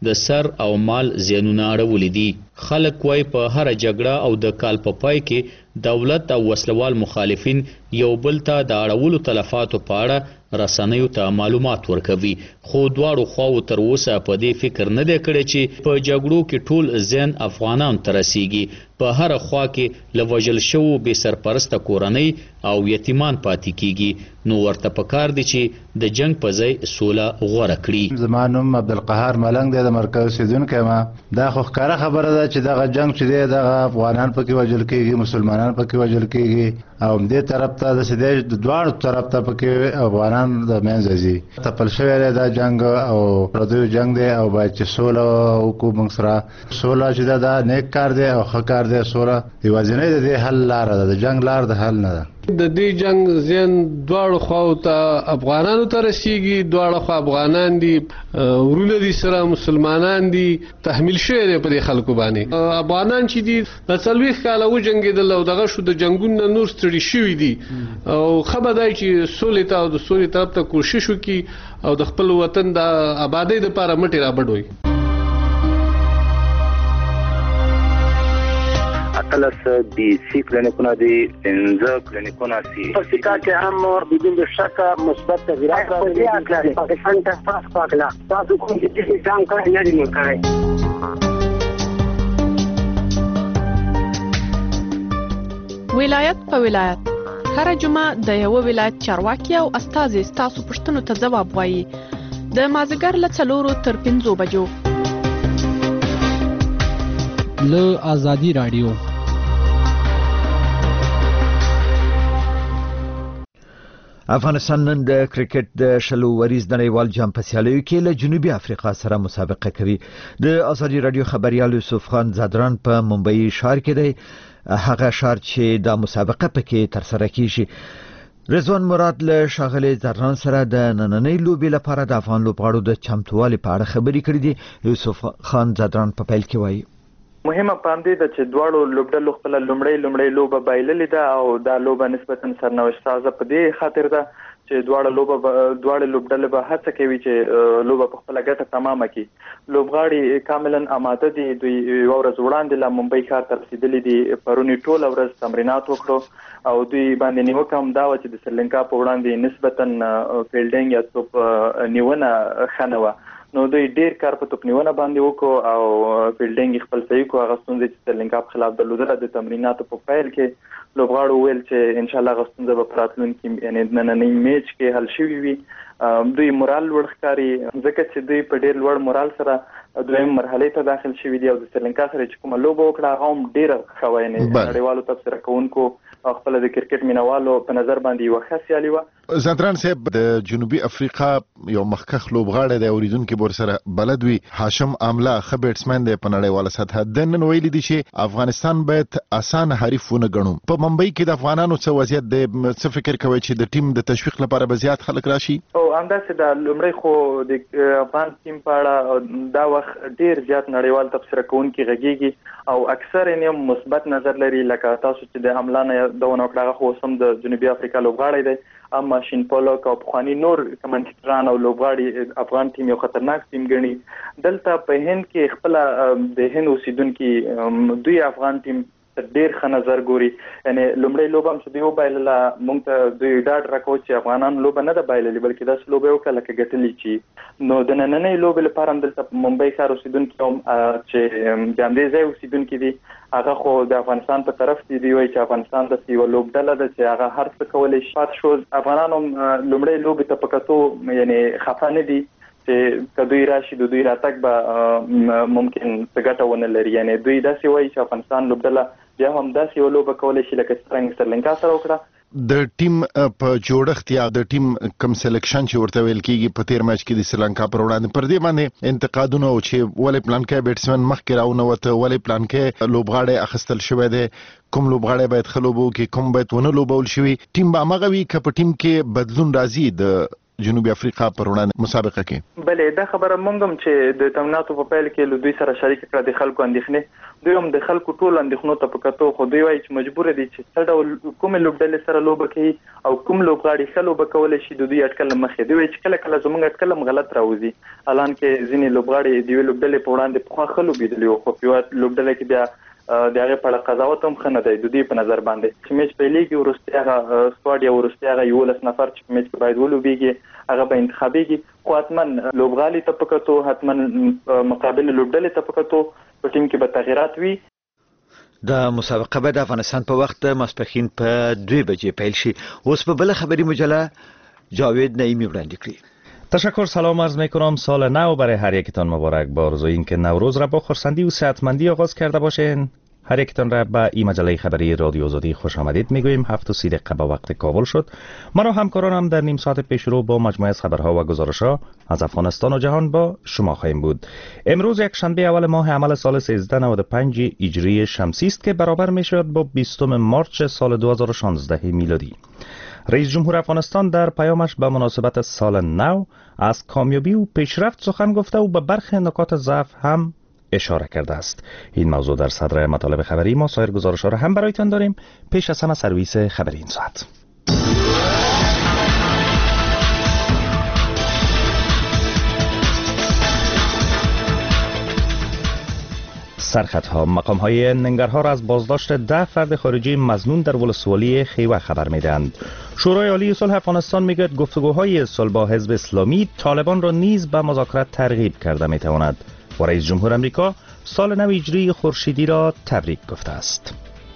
د سر او مال زیانونه اړولي دي. خلک وای په هر جګړه او د کال په پای کې دولت او وسلوال مخالفین یو بل ته د اړولو تلفاتو په اړه رسنیو ته معلومات ورکوي، خو دواړو خواو تر اوسه په دې فکر نه دی کړی چې په جګړو کې ټول زیان افغانانو ته رسیږي. په هر خوا کې له وژل شوو بې سرپرسته کورنۍ او یتیمان پاتې کیږي. نو ورته پکار دی چې د جنگ په ځای سوله غوره کړي. زما نوم عبدالقهار ملنګ دی، د مرکز اوسیدونکی ما. دا خو ښکاره خبره ده چې دغه جنگ چې دی دغه افغانان پکې وژل کیږي، مسلمانان پکې وژل کیږي، او دې طرف ته د سیدې د دواړو طرف ته پکې افغانان د منځه ځي. تپل شوی دی دا جنگ او پردیو جنگ دی او باید چې سوله وکړو موږ سره. سوله چې ده دا نیک کار دی او ښه کار دی. سوله یوازینۍ د دې حل لاره ده، د جنگ لار د حل نه ده. د دې جنگ زیان دواړو خواو ته افغانانو ته رسیږي، دواړه خوا افغانان دي، ورونه دي سره مسلمانان دي، تحمیل شوی دی په دې خلکو باندې. افغانان چې دي د څلوېښت کاله وجنګېدل او دغه شو د جنګونو نه نور ستړي شوي دي، او ښه به دی چې سولې ته او د سولې طرف ته کوشش وکړي او د خپل وطن د آبادۍ دپاره مټې رابډوي. اتلس دی سی کلینیکونه دي، پنځه کلینیکونه سي. په سیکا کې هم بدون شک مثبت تغیرات راغلي. پاکستان ته پاس پاکلا تاسو کوم چې ځان کړی نه دی مکای. ولایت په ولایت هر جمعه د یو ولایت چارواکي او استازي ستاسو پوښتنو ته ځواب وایي. د مازیګر له څلورو تر پنځو بجو له آزادي رادیو. افغانستان نن د کرکټ د شلو وریز نړیوال جام په سیالیو کې له جنوبي افریقا سره مسابقه کوي. د آزادي رادیو خبريال یوسف خان زادران په ممبئی ښار کې دی، هغه ښار چې د مسابقه پکې تر سره کیږي. رضوان مراد له ښاغلي زادران سره د نننۍ لوبې لپاره د افغان لوبغاړو د چمتووالي په اړه خبرې کړې دي. یوسف خان زادران په پیل کې وایي مهمه پام دی چې دواړو لوبډلو خپل لومړی لومړی لوبه بایللې ده او دا لوبه نسبتا سرنوشت سازه په دې خاطر ده چې دواړه لوبه دواړه لوبډلې به هڅه کوي چې لوبه په خپل ګټه تمامه کړي. لوبغاړي کاملا آماده دي، دوی یو ورځ وړاندې له ممبئی ښار ته رسیدلي دي، پرونی ټوله ورځ تمرینات وکړو او دوی باندې نیوکه هم دا وه چې د سریلانکا په وړاندې نسبتا فیلډینګ یا توپ نیونه ښه نه وه. نو دوی ډیر کار په توپ نیونه باندې وکړو او فیلډینګ خپل صحیح کړو. هغه ستونزې چې سریلانکا په خلاف درلودله د تمریناتو په پیل کې لوبغاړو ویل چې ان شاء الله هغه ستونزه به په راتلونکي یعنې نننۍ میچ کې حل شوي وي. دوی مورال لوړ ښکاري ځکه چې دوی په ډیر لوړ مورال سره دویم مرحلې ته داخل شوي دي او د سریلانکا سره چې کومه لوبه وکړه هغه هم ډیره ښه وه، یعنې نړیوالو تبصره کوونکو او خپل د کرکټ مینوالو په نظر باندې یوه ښه سیالي وه. زادران صاحب د جنوبي افریقا یو مخکښ لوبغاړی دی، اوریدونکي به ورسره بلد وي. هاشم املا ښه بیټسمین دی په نړیواله سطحه. د نن ویلي دي چې افغانستان باید اسانه حریف ونه ګڼو. په ممبئی کې د افغانانو څه وضعیت دی؟ څه فکر کوئ چې د ټیم د تشویق لپاره به زیات خلک راشي؟ او همداسې د لومړی خو د افغان ټیم په اړه دا وخت ډیر زیات نړیوال تبصره کوونکي غږیږي او اکثر یې مثبت نظر لري. لکه تاسو چې د حمله نه یادونه وکړه هغه خو هم د جنوبي افریقا لوبغاړی دی، اما شین پولک او پخواني نور کمنټیټران او لوبغاړي افغان ټیم یو خطرناک ټیم ګڼي. دلته په هند کې خپل د هند اوسیدونکي دوی افغان ټیم ډیر ښه نظر ګوري، یعنې لومړی لوبه هم چې دوی وبایلله موږ ته دوی ډاډ راکوي چې افغانان لوبه نه ده بایللې بلکې داسې لوبه یې وکړه لکه ګټلې چې. نو د نننۍ لوبې لپاره هم دلته په ممبئی ښار اوسیدونکي هم چې د همدې ځای اوسیدونکي دي هغه خو د افغانستان په طرف دي، دوی وایي چې افغانستان داسې یوه لوبډله ده چې هغه هر څه کولی شي. پاتې شو افغانان هم لومړۍ لوبې ته په کتو یعنې خفه نه دي چې که دوی راشي د دوی راتګ به ممکن څه ګټه ونه لري. یعنې دوی داسې وایي چې افغانستان لوبډله بیا هم داسې یو لوبه کولی شي لکه څرنګه سریلانکا سره وکړه. د ټیم په جوړښت یا د ټیم کم سلیکشن چې ورته ویل کیږي په تیر میچ کې د سریلانکا پر وړاندې پر دې باندې انتقادونه او چې ولې پلان کې بیټسمن مخکې راونوته، ولې پلان کې لوبغاړی اخیستل شوی دی، کوم لوبغاړی باید ښه لوبه وکړي، کوم باید ونه لوبول شي. ټیم به هماغه وي که په ټیم کې بدلون راځي د جنوب افریقا پر وړاندې مسابقه کې. بلې دا خبره مونږ هم چې د تمناتو په پیل کې له دوی سره شریک کړه د خلکو اندېښنې، دوی هم د خلکو ټول اندېښنو ته په کتو خو دوی وایي چې مجبور دي چې څه ډول کومې لوبډلې سره لوبه کوي او کوم لوبغاړي ښه لوبه کولی شي د دوی اټکل مخې. دوی وایي چې کله کله زموږ اټکل هم غلط راوځي، الان کې ځینې لوبغاړي د یوې لوبډلې په وړاندې پخوا ښه لوبېدلي وو خو په یوه لوبډله کې بیا د هغې په اړه قضاوت هم ښه نه دی د دوی په نظر باندې چې میچ پیلېږي وروستی هغه سکواډ یا وروستی هغه یولس نفر چې په میچ کې باید ولوبېږي هغه به انتخابېږي، خو حتما لوبغالي ته په کتو حتما مقابل لوبډلې ته په کتو په ټیم کې به تغییرات وي. د مسابقه به د افغانستان په وخت ماسپښین په دوی بجې پیل شي. اوس په بله خبری مجله جاوید نعیمی وړاندې کړي. تشکر، سلام عرض میکنم. سال نو برای هر یکتان مبارک. با آرزوی اینکه نوروز را با خرسندی و صحتمندی آغاز کرده باشین. هر یکتان را به این مجله خبری رادیو آزادی خوش آمدید میگوییم. هفت و سی دقیقه به وقت کابل شد. من و همکارانم در نیم ساعت پیشرو با مجموعه از خبرها و گزارش‌ها از افغانستان و جهان با شما خواهیم بود. امروز یک شنبه اول ماه عمل سال سیزده نود و پنج هجری شمسی است که برابر میشود با بیستم مارچ سال دو هزار و شانزده میلادی. رئیس جمهور افغانستان در پیامش به مناسبت سال نو از کامیابی و پیشرفت سخن گفته و به برخی نکات ضعف هم اشاره کرده است. این موضوع در صدر مطالب خبری ما. سایر گزارش‌ها را هم برایتان داریم. پیش از همه سرویس خبری این ساعت. سرخطها مقام های ننگرهار از بازداشت ده فرد خارجی مظنون در ولسوالی خیوه خبر میدهند. شورای عالی صلح افغانستان میگوید گفتگوهای صلح با حزب اسلامی طالبان را نیز به مذاکرات ترغیب کرده میتواند و رئیس جمهور امریکا سال نو هجری خورشیدی را تبریک گفته است.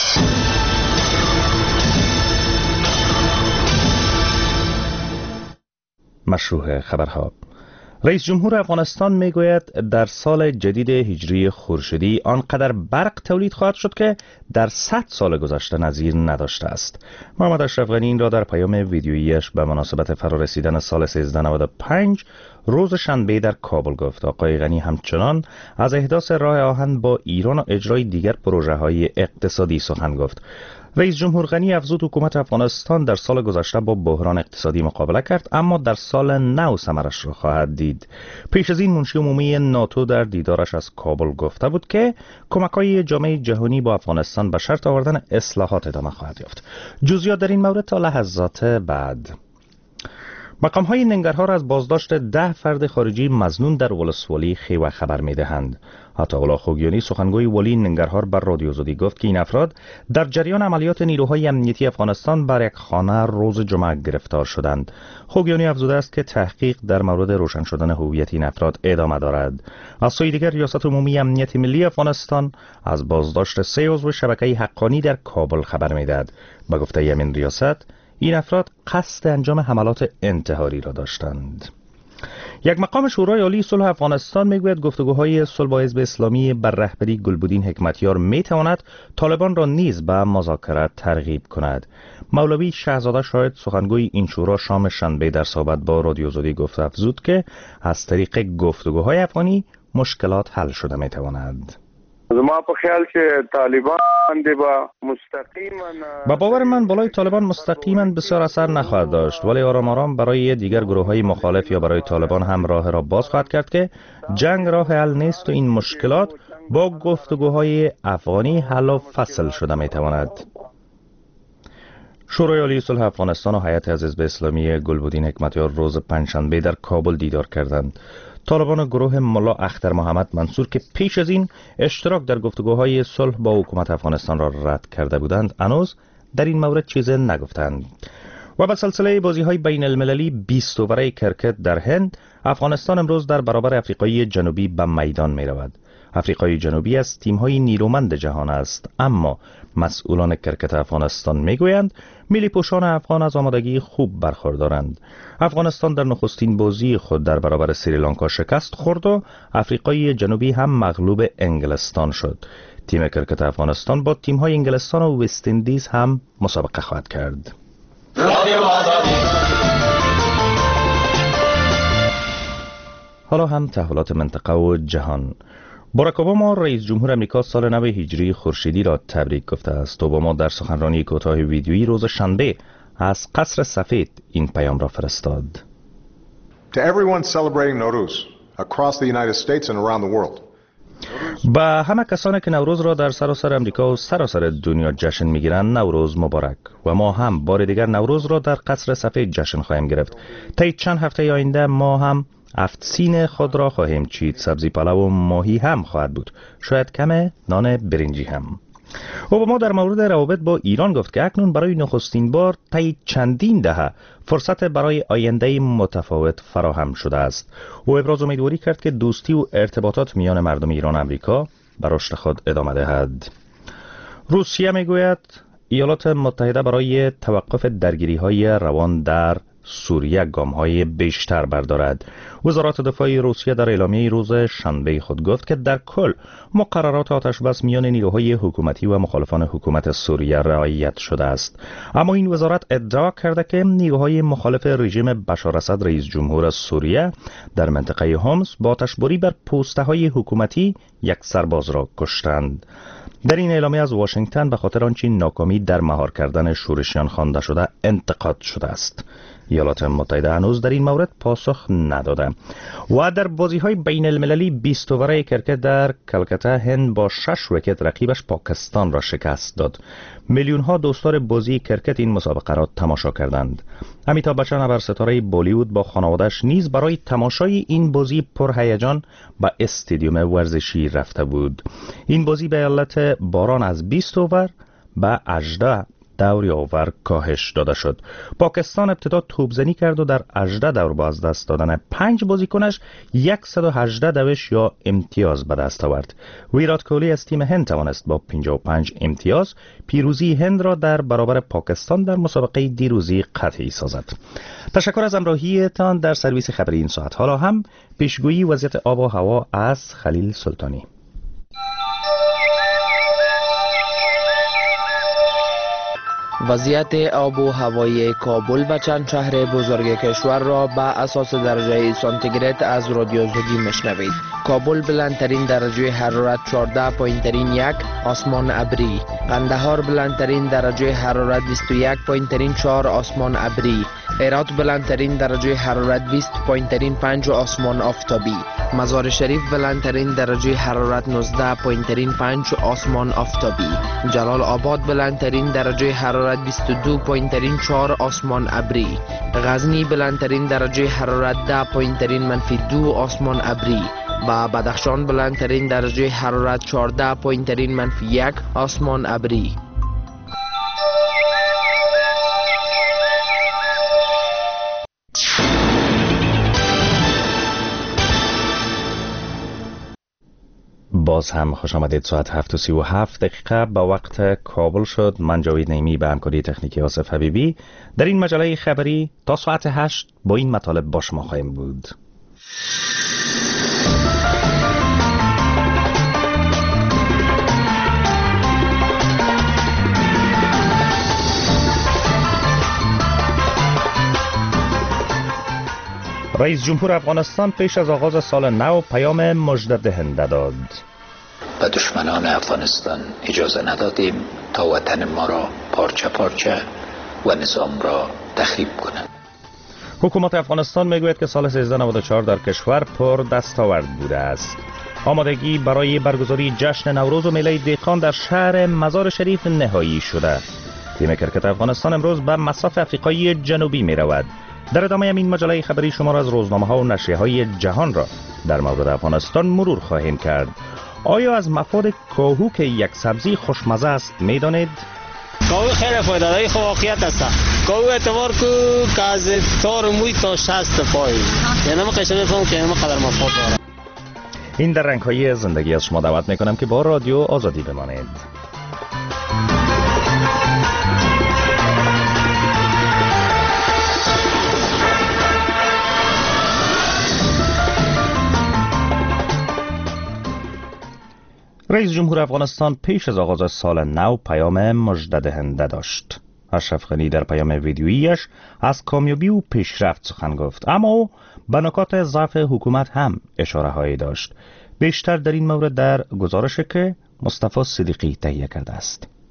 مشروع خبرها. رئیس جمهور افغانستان میگوید در سال جدید هجری خورشیدی آنقدر برق تولید خواهد شد که در صد سال گذشته نظیر نداشته است. محمد اشرف غنی این را در پیام ویدیوییش به مناسبت فرارسیدن سال سیزده نود و پنج روز شنبه در کابل گفت. آقای غنی همچنان از احداث راه آهن با ایران و اجرای دیگر پروژه های اقتصادی سخن گفت. رئیس جمهور غنی افزود حکومت افغانستان در سال گذشته با بحران اقتصادی مقابله کرد اما در سال نو ثمرش را خواهد دید. پیش از این منشی عمومی ناتو در دیدارش از کابل گفته بود که کمک‌های جامعه جهانی با افغانستان به شرط آوردن اصلاحات ادامه خواهد یافت. جزئیات در این مورد تا لحظات بعد. مقام های ننگرهار از بازداشت ده فرد خارجی مظنون در ولسوالی خیوه خبر می دهند. عطاالله خوگیانی سخنگوی ولی ننگرهار بر رادیو آزادی گفت که این افراد در جریان عملیات نیروهای امنیتی افغانستان بر یک خانه روز جمعه گرفتار شدند. خوگیانی افزوده است که تحقیق در مورد روشن شدن هویت این افراد ادامه دارد. از سوی دیگر ریاست عمومی امنیت ملی افغانستان از بازداشت سه عضو شبکه حقانی در کابل خبر می دهد. به گفته همین ریاست این افراد قصد انجام حملات انتحاری را داشتند. یک مقام شورای عالی صلح افغانستان میگوید گفتگوهای صلح با حزب اسلامی بر رهبری گلبدین حکمتیار میتواند طالبان را نیز به مذاکرات ترغیب کند. مولوی شهزاده شاهد سخنگوی این شورا شام شنبه در صحبت با رادیو آزادی گفت افزود که از طریق گفتگوهای افغانی مشکلات حل شده میتواند. زما په خیال چې طالبان دی با مستقیما با باور من بالای طالبان مستقیما بسیار اثر نخواهد داشت ولی آرام آرام برای دیگر گروه‌های مخالف یا برای طالبان هم راه را باز خواهد کرد که جنگ راه حل نیست و این مشکلات با گفتگوهای افغانی حل و فصل شده میتواند. شورای عالی صلح افغانستان و هیئت از حزب اسلامی گلبدین حکمتیار روز پنجشنبه در کابل دیدار کردند. طالبان و گروه ملا اختر محمد منصور که پیش از این اشتراک در گفتگوهای صلح با حکومت افغانستان را رد کرده بودند هنوز در این مورد چیزی نگفتند. و به سلسله بازی‌های بین المللی بیست اووره کرکت در هند افغانستان امروز در برابر افریقای جنوبی به میدان می رود. افریقای جنوبی از تیم‌های نیرومند جهان است اما مسئولان کرکت افغانستان میگویند ملی پوشان افغان از آمادگی خوب برخوردارند. افغانستان در نخستین بازی خود در برابر سریلانکا شکست خورد و افریقای جنوبی هم مغلوب انگلستان شد. تیم کرکت افغانستان با تیم‌های انگلستان و وست اندیز هم مسابقه خواهد کرد. حالا هم تحولات منطقه و جهان. باراک اوباما رئیس جمهور امریکا سال نو هجری خورشیدی را تبریک گفته است. اوباما در سخنرانی کوتاه ویدیویی روز شنبه از قصر سفید این پیام را فرستاد. To everyone celebrating Nowruz across the United States and around the world. با همه کسانی که نوروز را در سراسر امریکا و سراسر دنیا جشن میگیرند نوروز مبارک. و ما هم بار دیگر نوروز را در قصر سفید جشن خواهیم گرفت. طی چند هفته آینده ما هم افت خود را خواهیم چید. سبزی پلو و ماهی هم خواهد بود. شاید کم نان برنجی هم. او با ما در مورد روابط با ایران گفت که اکنون برای نخستین بار طی چندین دهه فرصت برای آینده متفاوت فراهم شده است. او ابراز امیدواری کرد که دوستی و ارتباطات میان مردم ایران و امریکا به رشد خود ادامه دهد. روسیه میگوید ایالات متحده برای توقف درگیری‌های روان در سوریه گام‌های بیشتر بردارد. وزارت دفاع روسیه در اعلامیه روز شنبه خود گفت که در کل مقررات آتشبس میان نیروهای حکومتی و مخالفان حکومت سوریه رعایت شده است. اما این وزارت ادعا کرده که نیروهای مخالف رژیم بشار اسد رئیس جمهور سوریه در منطقه حمص با آتشباری بر پوسته‌های حکومتی یک سرباز را کشتند. در این اعلامیه از واشنگتن به خاطر آنچه ناکامی در مهار کردن شورشیان خوانده شده انتقاد شده است. ایالات متحده هنوز در این مورد پاسخ نداده. و در بازی‌های بین المللی بیست اوور کرکت در کلکته هند با شش ویکت رقیبش پاکستان را شکست داد. میلیون ها دوستدار بازی کرکت این مسابقه را تماشا کردند. امیتاب بچن ابرستاره بالیوود با خانواده‌اش نیز برای تماشای این بازی پرهیجان به استادیوم ورزشی رفته بود. این بازی به علت باران از بیست اوور به هجده دور اوور کاهش داده شد. پاکستان ابتدا توپزنی کرد و در هجده دور با از دست دادن پنج بازیکنش صد و هجده دوش یا امتیاز به دست آورد. ویرات کوهلی از تیم هند توانست با پنجاه و پنج امتیاز پیروزی هند را در برابر پاکستان در مسابقه دیروزی قطعی سازد. تشکر از همراهیتان در سرویس خبری این ساعت. حالا هم پیشگویی وضعیت آب و هوا از خلیل سلطانی. وضعیت آب و هوای کابل و چند شهر بزرگ کشور را به اساس درجه سانتیگراد از رادیو زودی مشنوید. کابل بلندترین درجه حرارت چهارده پایین ترین یک، آسمان ابری. قندهار بلندترین درجه حرارت بیست و یک پایین ترین چهار، آسمان ابری. هرات بلندترین درجه حرارت بیست پایین ترین پنج، آسمان آفتابی. مزار شریف بلندترین درجه حرارت نوزده پایین ترین پنج، آسمان آفتابی. جلال آباد بلندترین درجه حرارت بیست و دو پایین ترین چهار، آسمان ابری. غزنی بلندترین درجه حرارت ده پایین ترین منفی دو، آسمان ابری. و بدخشان بلندترین درجه حرارت چهارده پایین ترین منفی یک، آسمان ابری. باز هم خوش آمدید. ساعت هفت و سی و هفت دقیقه به وقت کابل شد. من جاوید نعیمی به همکاری تکنیکی آصف حبیبی در این مجله خبری تا ساعت هشت با این مطالب با شما خواهیم بود. رئیس جمهور افغانستان پیش از آغاز سال نو پیام مژده دهنده داد. به دشمنان افغانستان اجازه ندادیم تا وطن ما را پارچه پارچه و نظام را تخریب کنند. حکومت افغانستان میگوید که سال سیزده نود و چهار در کشور پر دستاورد بوده است. آمادگی برای برگزاری جشن نوروز و میله دهقان در شهر مزار شریف نهایی شده. تیم کرکت افغانستان امروز به مصاف افریقای جنوبی می رود. در ادامه این مجله خبری شما را از روزنامه ها و نشریه های جهان را در مورد افغانستان مرور خواهیم کرد. آیا از مفاد کاهو که یک سبزی خوشمزه است می دانید؟ کاهو خیلی فایده داری، خب واقعیت است. کاهو اعتبار کو که از تار موی تا شست پای، یعنی من قشنگ میفهمم که این قدر مفاد داره. این در رنگ های زندگی از شما دعوت میکنم که با رادیو آزادی بمانید. رئیس جمهور افغانستان پیش از آغاز سال نو پیام مژده دهنده داشت. اشرف غنی در پیام ویدیوییش از کامیابی و پیشرفت سخن گفت، اما او به نکات ضعف حکومت هم اشاره هایی داشت. بیشتر در این مورد در گزارشی که مصطفی صدیقی تهیه کرده است.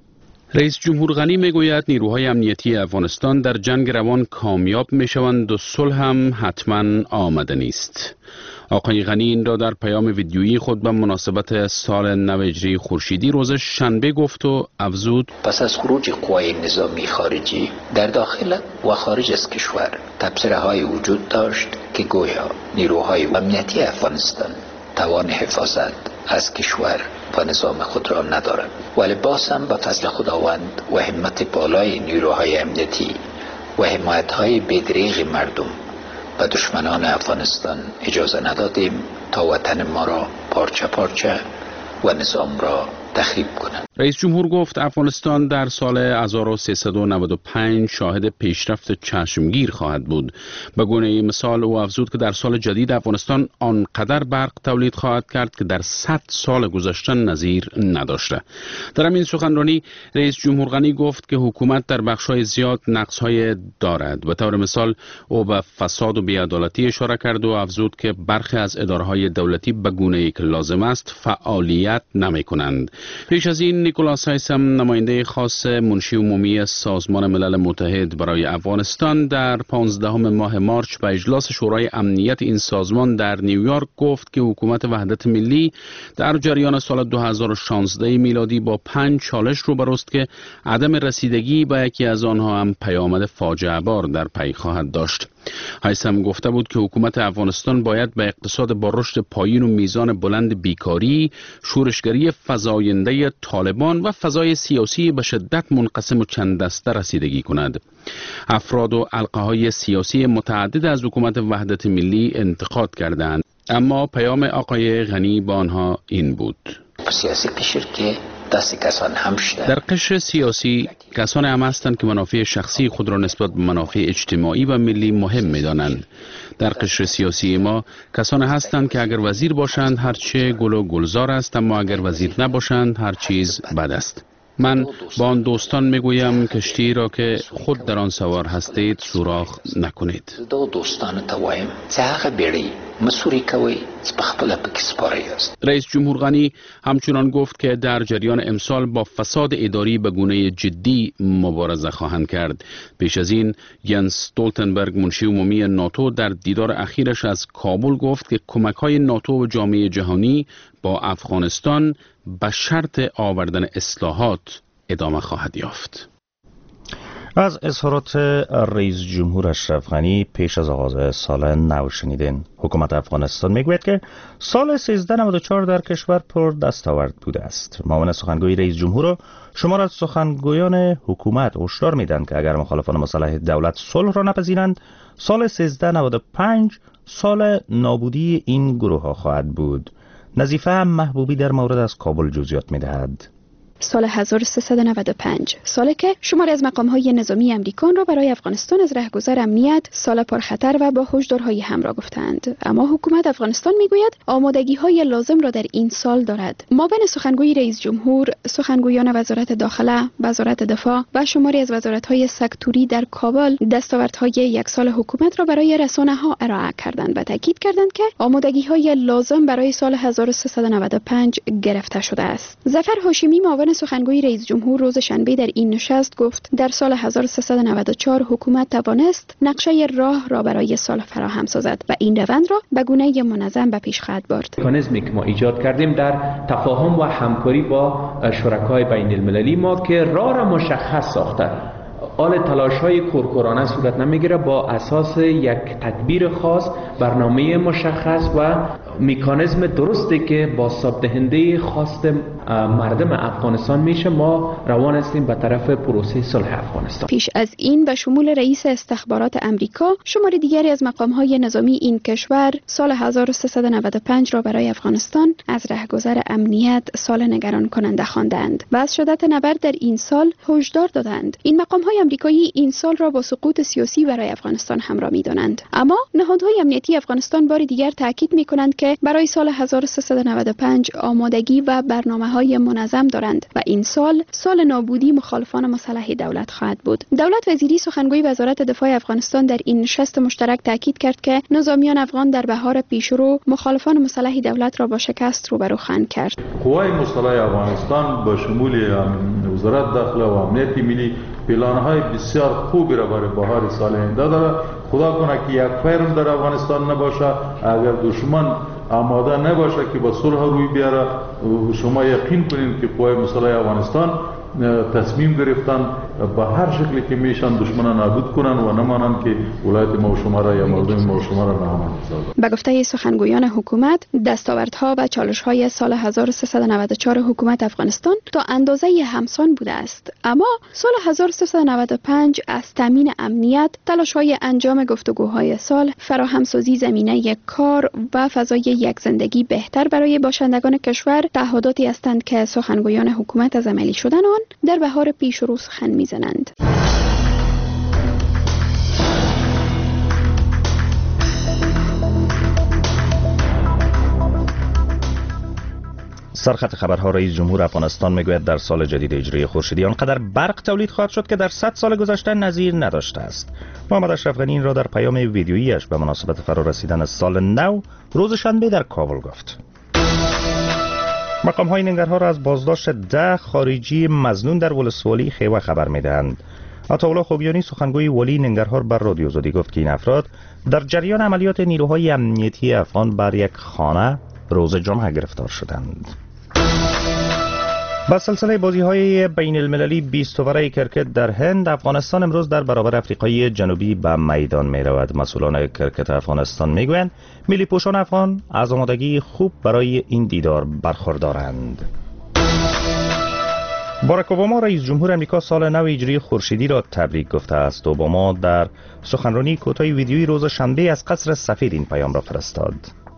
رئیس جمهور غنی میگوید نیروهای امنیتی افغانستان در جنگ روان کامیاب میشوند و صلح هم حتما آمده نیست. آقای غنی این را در پیام ویدیویی خود به مناسبت سال نو هجری خورشیدی روز شنبه گفت و افزود: پس از خروج قوای نظامی خارجی در داخل و خارج از کشور تبصره های وجود داشت که گویا نیروهای امنیتی افغانستان توان حفاظت از کشور و نظام خود را ندارد، ولی باز هم به فضل خداوند و همت بالای نیروهای امنیتی و حمایت‌های بی‌دریغ مردم و دشمنان افغانستان اجازه ندادیم تا وطن ما را پارچه پارچه و نظام را تخریب کنند. رئیس جمهور گفت افغانستان در سال هزار و سیصد و نود و پنج شاهد پیشرفت چشمگیر خواهد بود. به گونه مثال او افزود که در سال جدید افغانستان آنقدر برق تولید خواهد کرد که در صد سال گذشته نظیر نداشته. در همین سخنرانی رئیس جمهور غنی گفت که حکومت در بخش‌های زیاد نقص‌های دارد. به طور مثال او به فساد و بی‌عدالتی اشاره کرد و افزود که برخی از اداره‌های دولتی به گونه‌ای که لازم است فعالیت نمی‌کنند. پیش از این نیکولاس هایسم نماینده خاص منشی عمومی سازمان ملل متحد برای افغانستان در پانزدهم ماه مارچ به اجلاس شورای امنیت این سازمان در نیویورک گفت که حکومت وحدت ملی در جریان سال دو هزار و شانزده میلادی با پنج چالش روبروست که عدم رسیدگی به یکی از آنها هم پیامد فاجعه بار در پی خواهد داشت. هایسم گفته بود که حکومت افغانستان باید به اقتصاد با رشد پایین و میزان بلند بیکاری، شورشگری فزاینده طالبان و فضای سیاسی به شدت منقسم و چند دسته رسیدگی کند. افراد و حلقه‌های سیاسی متعدد از حکومت وحدت ملی انتقاد کردند، اما پیام آقای غنی با آنها این بود: سیاسی قشر که دست کسان هم شده. در قشر سیاسی کسان هم هستند که منافع شخصی خود را نسبت به منافع اجتماعی و ملی مهم می‌دانند. در قشر سیاسی ما کسان هستند که اگر وزیر باشند هرچه گل و گلزار است، اما اگر وزیر نباشند هر چیز بد است. من با آن دوستان میگویم کشتی را که خود در آن سوار هستید سوراخ نکنید. دو دوستان توایم زاغ بیری مسوری کوي خپل پکې سپاره است. رئیس جمهور غنی همچنان گفت که در جریان امسال با فساد اداری به گونه جدی مبارزه خواهند کرد. پیش از این ینس استولتنبرگ منشی عمومی ناتو در دیدار اخیرش از کابل گفت که کمک‌های ناتو و جامعه جهانی با افغانستان به شرط آوردن اصلاحات ادامه خواهد یافت. از اظهارات رئیس جمهور اشرف غنی پیش از آغاز سال نو شنیدین. حکومت افغانستان میگوید که سال سیزده نود و چهار در کشور پر دستاورد بوده است. معاون سخنگوی رئیس جمهور شمار از سخنگویان حکومت هشدار میدن که اگر مخالفان مسلح دولت صلح را نپذیرند، سال سیزده نود و پنج سال نابودی این گروه ها خواهد بود. نظیفه محبوبی در مورد از کابل جزئیات میدهد. سال هزار و سیصد و نود و پنج، سالی که شماری از مقام‌های نظامی امریکان را برای افغانستان از رهگذر امنیت سال پرخطر و با هشدارهای همراه گفتند. اما حکومت افغانستان میگوید آمادگی‌های لازم را در این سال دارد. مابین سخنگوی رئیس جمهور، سخنگویان وزارت داخله، وزارت دفاع و شماری از وزارت‌های سکتوری در کابل دستاوردهای یک سال حکومت را برای رسانه‌ها ارائه کردند و تاکید کردند که آمادگی‌های لازم برای سال هزار و سیصد و نود و پنج گرفته شده است. ظفر هاشمی معاون سخنگوی رئیس جمهور روز شنبه در این نشست گفت در سال هزار و سیصد و نود و چهار حکومت توانست نقشه راه را برای سال فراهم سازد و این روند را به گونه منظم به پیش خواهد برد. مکانیزمی که ما ایجاد کردیم در تفاهم و همکاری با شرکای بین المللی ما که راه را مشخص ساخته، آل تلاش‌های کورکورانه صورت نمیگیره، با اساس یک تدبیر خاص، برنامه مشخص و مکانیزم درستی که با دهنده خواست مردم افغانستان میشه، ما روان هستیم به طرف پروسه صلح افغانستان. پیش از این به شمول رئیس استخبارات امریکا، شماری دیگری از مقام‌های نظامی این کشور سال هزار و سیصد و نود و پنج را برای افغانستان از رهگذر امنیت سال نگران کننده خواندند و از شدت نبرد در این سال هشدار دادند. این مقام‌های امریکایی این سال را با سقوط سیاسی برای افغانستان همراه می‌دانند. اما نهادهای امنیتی افغانستان بار دیگر تاکید می‌کنند که که برای سال هزار و سیصد و نود و پنج آمادگی و برنامه‌های منظم دارند و این سال سال نابودی مخالفان مسلح دولت خواهد بود. دولت وزیری سخنگوی وزارت دفاع افغانستان در این نشست مشترک تاکید کرد که نظامیان افغان در بهار پیشرو مخالفان مسلح دولت را با شکست روبرو خواهند کرد. قوای مسلح افغانستان با شمول وزارت داخله و امنیت ملی پلان‌های بسیار خوبی را برای بهار سال آینده داره. خدا کنه که یک فرم در افغانستان نباشه، اگر دشمن آماده نباشه که با صلح روی بیاره، شما یقین کنید که قوای مسلح افغانستان تصمیم گرفتن با هر شکلی که میشن دشمنان نابود کنن و نمانن که ولایت ما و شما را یا مردم ما و شما را ناامن سازند. به گفته سخنگویان حکومت، دستاوردها و چالش‌های سال هزار و سیصد و نود و چهار حکومت افغانستان تا اندازه همسان بوده است، اما سال هزار و سیصد و نود و پنج از تامین امنیت، تلاش‌های انجام گفتگوهای سال، فراهمسازی زمینه کار و فضای یک زندگی بهتر برای باشندگان کشور تعهداتی هستند که سخنگویان حکومت از عملی شدن آن در بهار پیشرو سخن می‌زنند. سرخط خبرها رئیس جمهور افغانستان میگوید در سال جدید هجری خورشیدی آنقدر برق تولید خواهد شد که در صد سال گذشته نظیر نداشته است. محمد اشرف غنی این را در پیام ویدیویی‌اش به مناسبت فرا رسیدن سال نو روز شنبه در کابل گفت. مقام های ننگرهار از بازداشت ده خارجی مظنون در ولسوالی خیوه خبر میدهند. عطاالله خوگیانی سخنگوی ولی ننگرهار بر رادیو زادی گفت که این افراد در جریان عملیات نیروهای امنیتی افغان بر یک خانه روز جمعه گرفتار شدند. با سلسله بازی‌های بین المللی بیست اوره کرکت در هند، افغانستان امروز در برابر افریقای جنوبی به میدان می رود. مسئولان کرکت افغانستان می گویند ملی پوشان افغان از آمادگی خوب برای این دیدار برخوردارند. باراک اوباما رئیس جمهور امریکا سال نو هجری خورشیدی را تبریک گفته است. اوباما در سخنرانی کوتاه ویدیویی روز شنبه از قصر سفید این پیام را فرستاد.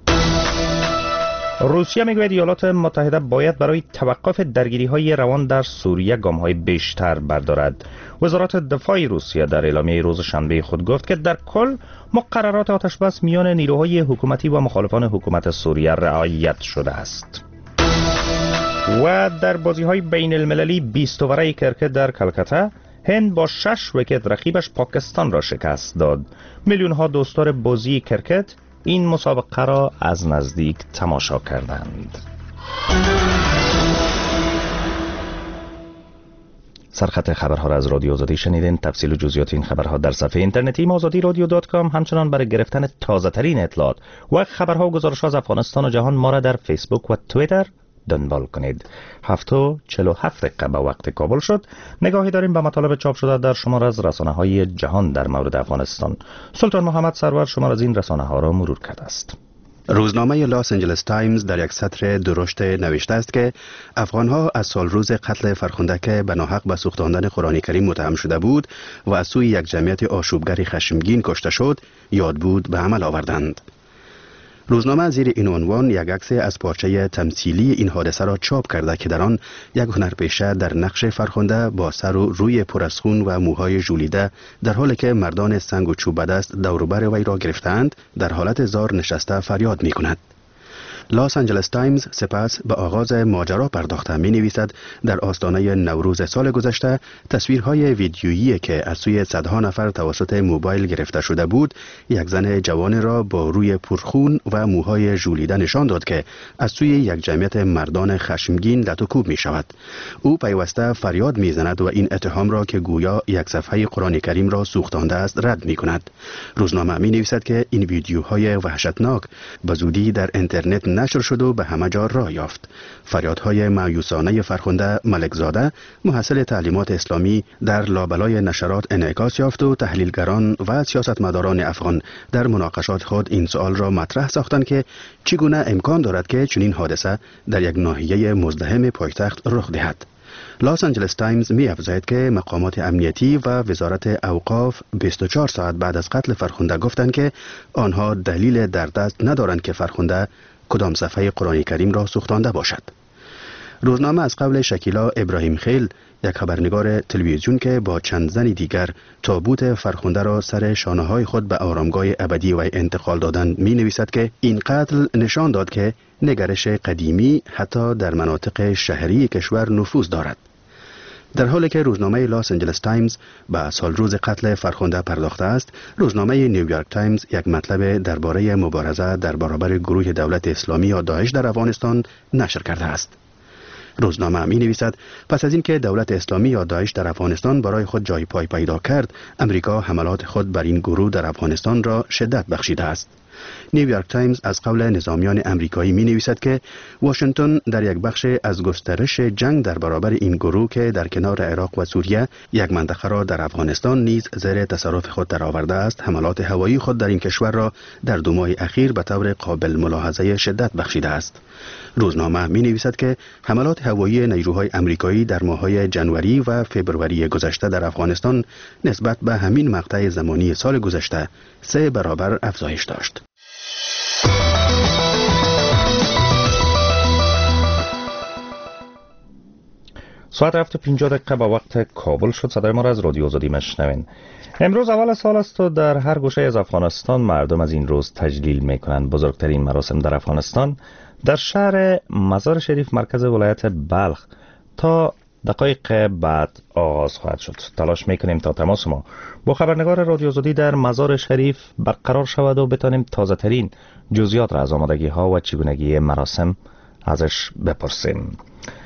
روسیه میگوید ایالات متحده باید برای توقف درگیری‌های روان در سوریه گام‌های بیشتر بردارد. وزارت دفاع روسیه در اعلامیه روز شنبه خود گفت که در کل مقررات آتشبس میان نیروهای حکومتی و مخالفان حکومت سوریه رعایت شده است. و در بازی‌های بین المللی بیست اوره کرکت در کلکته، هند با شش ویکت رقیبش پاکستان را شکست داد. میلیون‌ها دوستدار بازی کرکت این مسابقه را از نزدیک تماشا کردند. سرخط خبرها را از رادیو آزادی شنیدین. تفصیل و جزئیات این خبرها در صفحه اینترنتی آزادی رادیو دات کام. همچنان برای گرفتن تازه ترین اطلاعات و خبرها و گزارش‌ها از افغانستان و جهان ما را در فیسبوک و توییتر دنبال کنید. هفت و چهل و هفت دقیقه به وقت کابل شد. نگاهی داریم به مطالب چاپ شده در شمار از رسانه‌های جهان در مورد افغانستان. سلطان محمد سرور شمار از این رسانه‌ها را مرور کرده است. روزنامه لاس آنجلس تایمز در یک سطر درشت نوشته است که افغانها از سال روز قتل فرخنده که به ناحق به سوختاندن قرآن کریم متهم شده بود و از سوی یک جمعیت آشوبگر خشمگین کشته شد یاد بود به عمل آوردند. روزنامه زیر این عنوان یک عکس از پارچه تمثیلی این حادثه را چاپ کرده که در آن یک هنرپیشه در نقش فرخنده با سر و روی پر از خون و موهای ژولیده در حالی که مردان سنگ و چوب به دست دور و بر وی را گرفتند در حالت زار نشسته فریاد می کند. لاس آنجلس تایمز سپس به آغاز ماجرا پرداخته می نویسد در آستانه نوروز سال گذشته تصویرهای ویدیویی که از سوی صدها نفر توسط موبایل گرفته شده بود یک زن جوان را با روی پرخون و موهای ژولیده نشان داد که از سوی یک جمعیت مردان خشمگین لت و کوب می شود. او پیوسته فریاد می زند و این اتهام را که گویا یک صفحه قرآن کریم را سوختانده است رد می کند. روزنامه می نویسد که این ویدیوهای وحشتناک به زودی در اینترنت نشر شد و به همه جا راه یافت. فریادهای مایوسانه فرخنده ملکزاده محصل تعلیمات اسلامی در لابلای نشرات انعکاس یافت و تحلیلگران و سیاستمداران افغان در مناقشات خود این سوال را مطرح ساختند که چگونه امکان دارد که چنین حادثه در یک ناحیه مزدحم پایتخت رخ دهد. لاس آنجلس تایمز می افزاید که مقامات امنیتی و وزارت اوقاف بیست و چهار ساعت بعد از قتل فرخنده گفتند که آنها دلیل در دست ندارند که فرخنده کدام صفحه قرآن کریم را سوختانده باشد. روزنامه از قول شکیلا ابراهیم خیل، یک خبرنگار تلویزیون که با چند زن دیگر تابوت فرخنده را سر شانه‌های خود به آرامگاه ابدی و انتقال دادند، می نویسد که این قتل نشان داد که نگرش قدیمی حتی در مناطق شهری کشور نفوذ دارد. در حالی که روزنامه لاس آنجلس تایمز به سال روز قتل فرخنده پرداخته است، روزنامه نیویورک تایمز یک مطلب درباره مبارزه در برابر گروه دولت اسلامی یا داعش در افغانستان نشر کرده است. روزنامه می نویسد پس از اینکه دولت اسلامی یا داعش در افغانستان برای خود جای پای پیدا کرد، امریکا حملات خود بر این گروه در افغانستان را شدت بخشیده است. نیویورک تایمز از قول نظامیان امریکایی می نویسد که واشنگتن در یک بخش از گسترش جنگ در برابر این گروه که در کنار عراق و سوریه یک منطقه را در افغانستان نیز زیر تصرف خود درآورده است، حملات هوایی خود در این کشور را در دو ماه اخیر به طور قابل ملاحظه شدت بخشیده است. روزنامه می نویسد که حملات هوایی نیروهای امریکایی در ماه‌های جنوری و فوریه گذشته در افغانستان نسبت به همین مقطع زمانی سال گذشته سه برابر افزایش داشت. ساعت رفت پنجاه دقیقه با وقت کابل شد. صدای ما را از رادیو آزادی مشنوین. امروز اول سال است و در هر گوشه از افغانستان مردم از این روز تجلیل میکنند. بزرگترین مراسم در افغانستان در شهر مزار شریف مرکز ولایت بلخ تا دقایق بعد آغاز خواهد شد. تلاش میکنیم تا تماس ما با خبرنگار رادیو آزادی در مزار شریف برقرار شود و بتانیم تازه ترین جزئیات را از آمادگی ها و چگونگی مراسم ازش بپرسیم.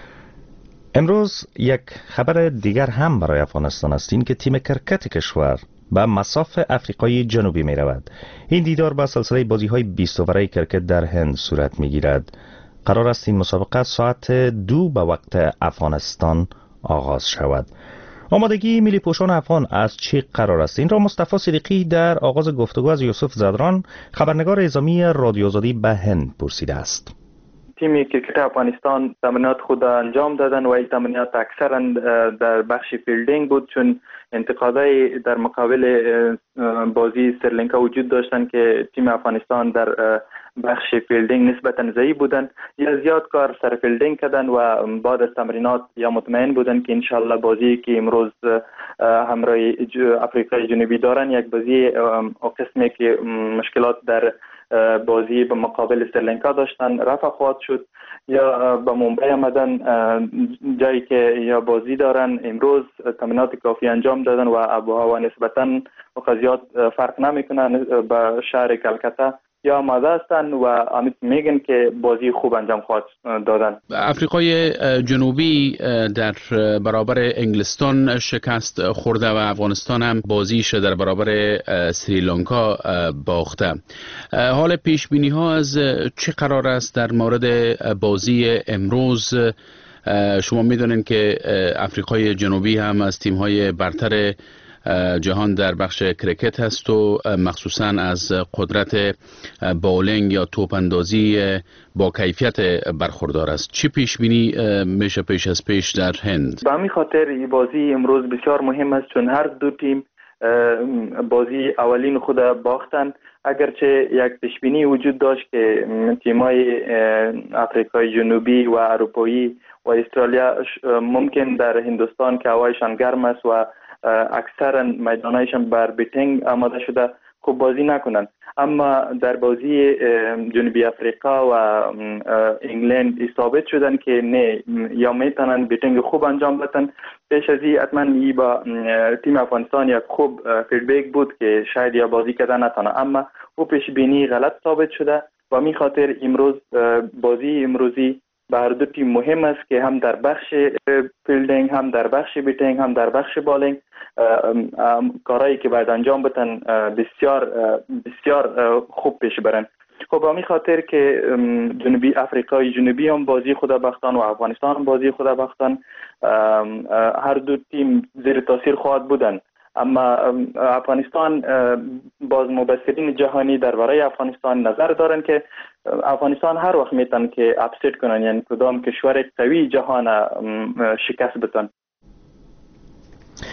امروز یک خبر دیگر هم برای افغانستان است، این که تیم کرکت کشور به مصاف افریقای جنوبی می رود. این دیدار با سلسله بازی های بیست اووره کرکت در هند صورت می گیرد. قرار است این مسابقه ساعت دو به وقت افغانستان آغاز شود. آمادگی ملی پوشان افغان از چی قرار است؟ این را مصطفی صدیقی در آغاز گفتگو از یوسف زدران خبرنگار اعزامی رادیو آزادی به هند پرسیده است. تیم کرکت افغانستان تمرینات خود انجام دادن و این تمرینات اکثرا در بخش فیلدینگ بود، چون انتقادهای در مقابل بازی سریلانکا وجود داشتن که تیم افغانستان در بخش فیلدینگ نسبتا ضعیف بودن یا زیاد کار سر فیلدینگ کردن و بعد از تمرینات یا مطمئن بودن که انشالله بازی که امروز همراه افریقای جنوبی دارن یک بازی قسمی که مشکلات در بازی به مقابل سریلانکا داشتن رفع خواهد شد یا به ممبئی آمدن جایی که یا بازی دارن. امروز تمرینات کافی انجام دادن و آب و هوا نسبتا زیاد فرق نمیکنه به شهر کلکتا یا آماده هستند و امید میگن که بازی خوب انجام خواهد دادن. افریقای جنوبی در برابر انگلستان شکست خورده و افغانستان هم بازیش در برابر سریلانکا باخته. حال پیش بینی ها از چه قرار است در مورد بازی امروز؟ شما میدونین که افریقای جنوبی هم از تیم های برتر جهان در بخش کرکت هست و مخصوصا از قدرت باولینگ یا توپ اندازی با کیفیت برخوردار است. چی پیش بینی میشه پیش از پیش در هند؟ به همین خاطر این بازی امروز بسیار مهم است، چون هر دو تیم بازی اولین خود باختن. اگرچه یک پیش بینی وجود داشت که تیمای افریقای جنوبی و اروپایی و استرالیا ممکن در هندوستان که هوایشان گرم است و اکثرا میدانایشان بر بیتینگ آماده شده خوب بازی نکنند، اما در بازی جنوبی افریقا و انگلند ثابت شدن که نه، یا میتونن بیتینگ خوب انجام بدن. پیش از این حتما ای با تیم افغانستان یک خوب فیدبک بود که شاید یا بازی کردن نتونه، اما او پیش بینی غلط ثابت شده و می خاطر امروز بازی امروزی به هر دو تیم مهم است که هم در بخش فیلدینگ هم در بخش بیتینگ هم در بخش بالینگ کارهایی که باید انجام بدن بسیار بسیار خوب پیش برن. خب همین خاطر که جنوبی افریقای جنوبی هم بازی خود باختن و افغانستان هم بازی خود باختن، هر دو تیم زیر تاثیر خواهد بودن. اما افغانستان باز مبصرین جهانی درباره افغانستان نظر دارن که افغانستان هر وقت میتن که اپست کنن، یعنی کدام کشور قوی جهان شکست بدن.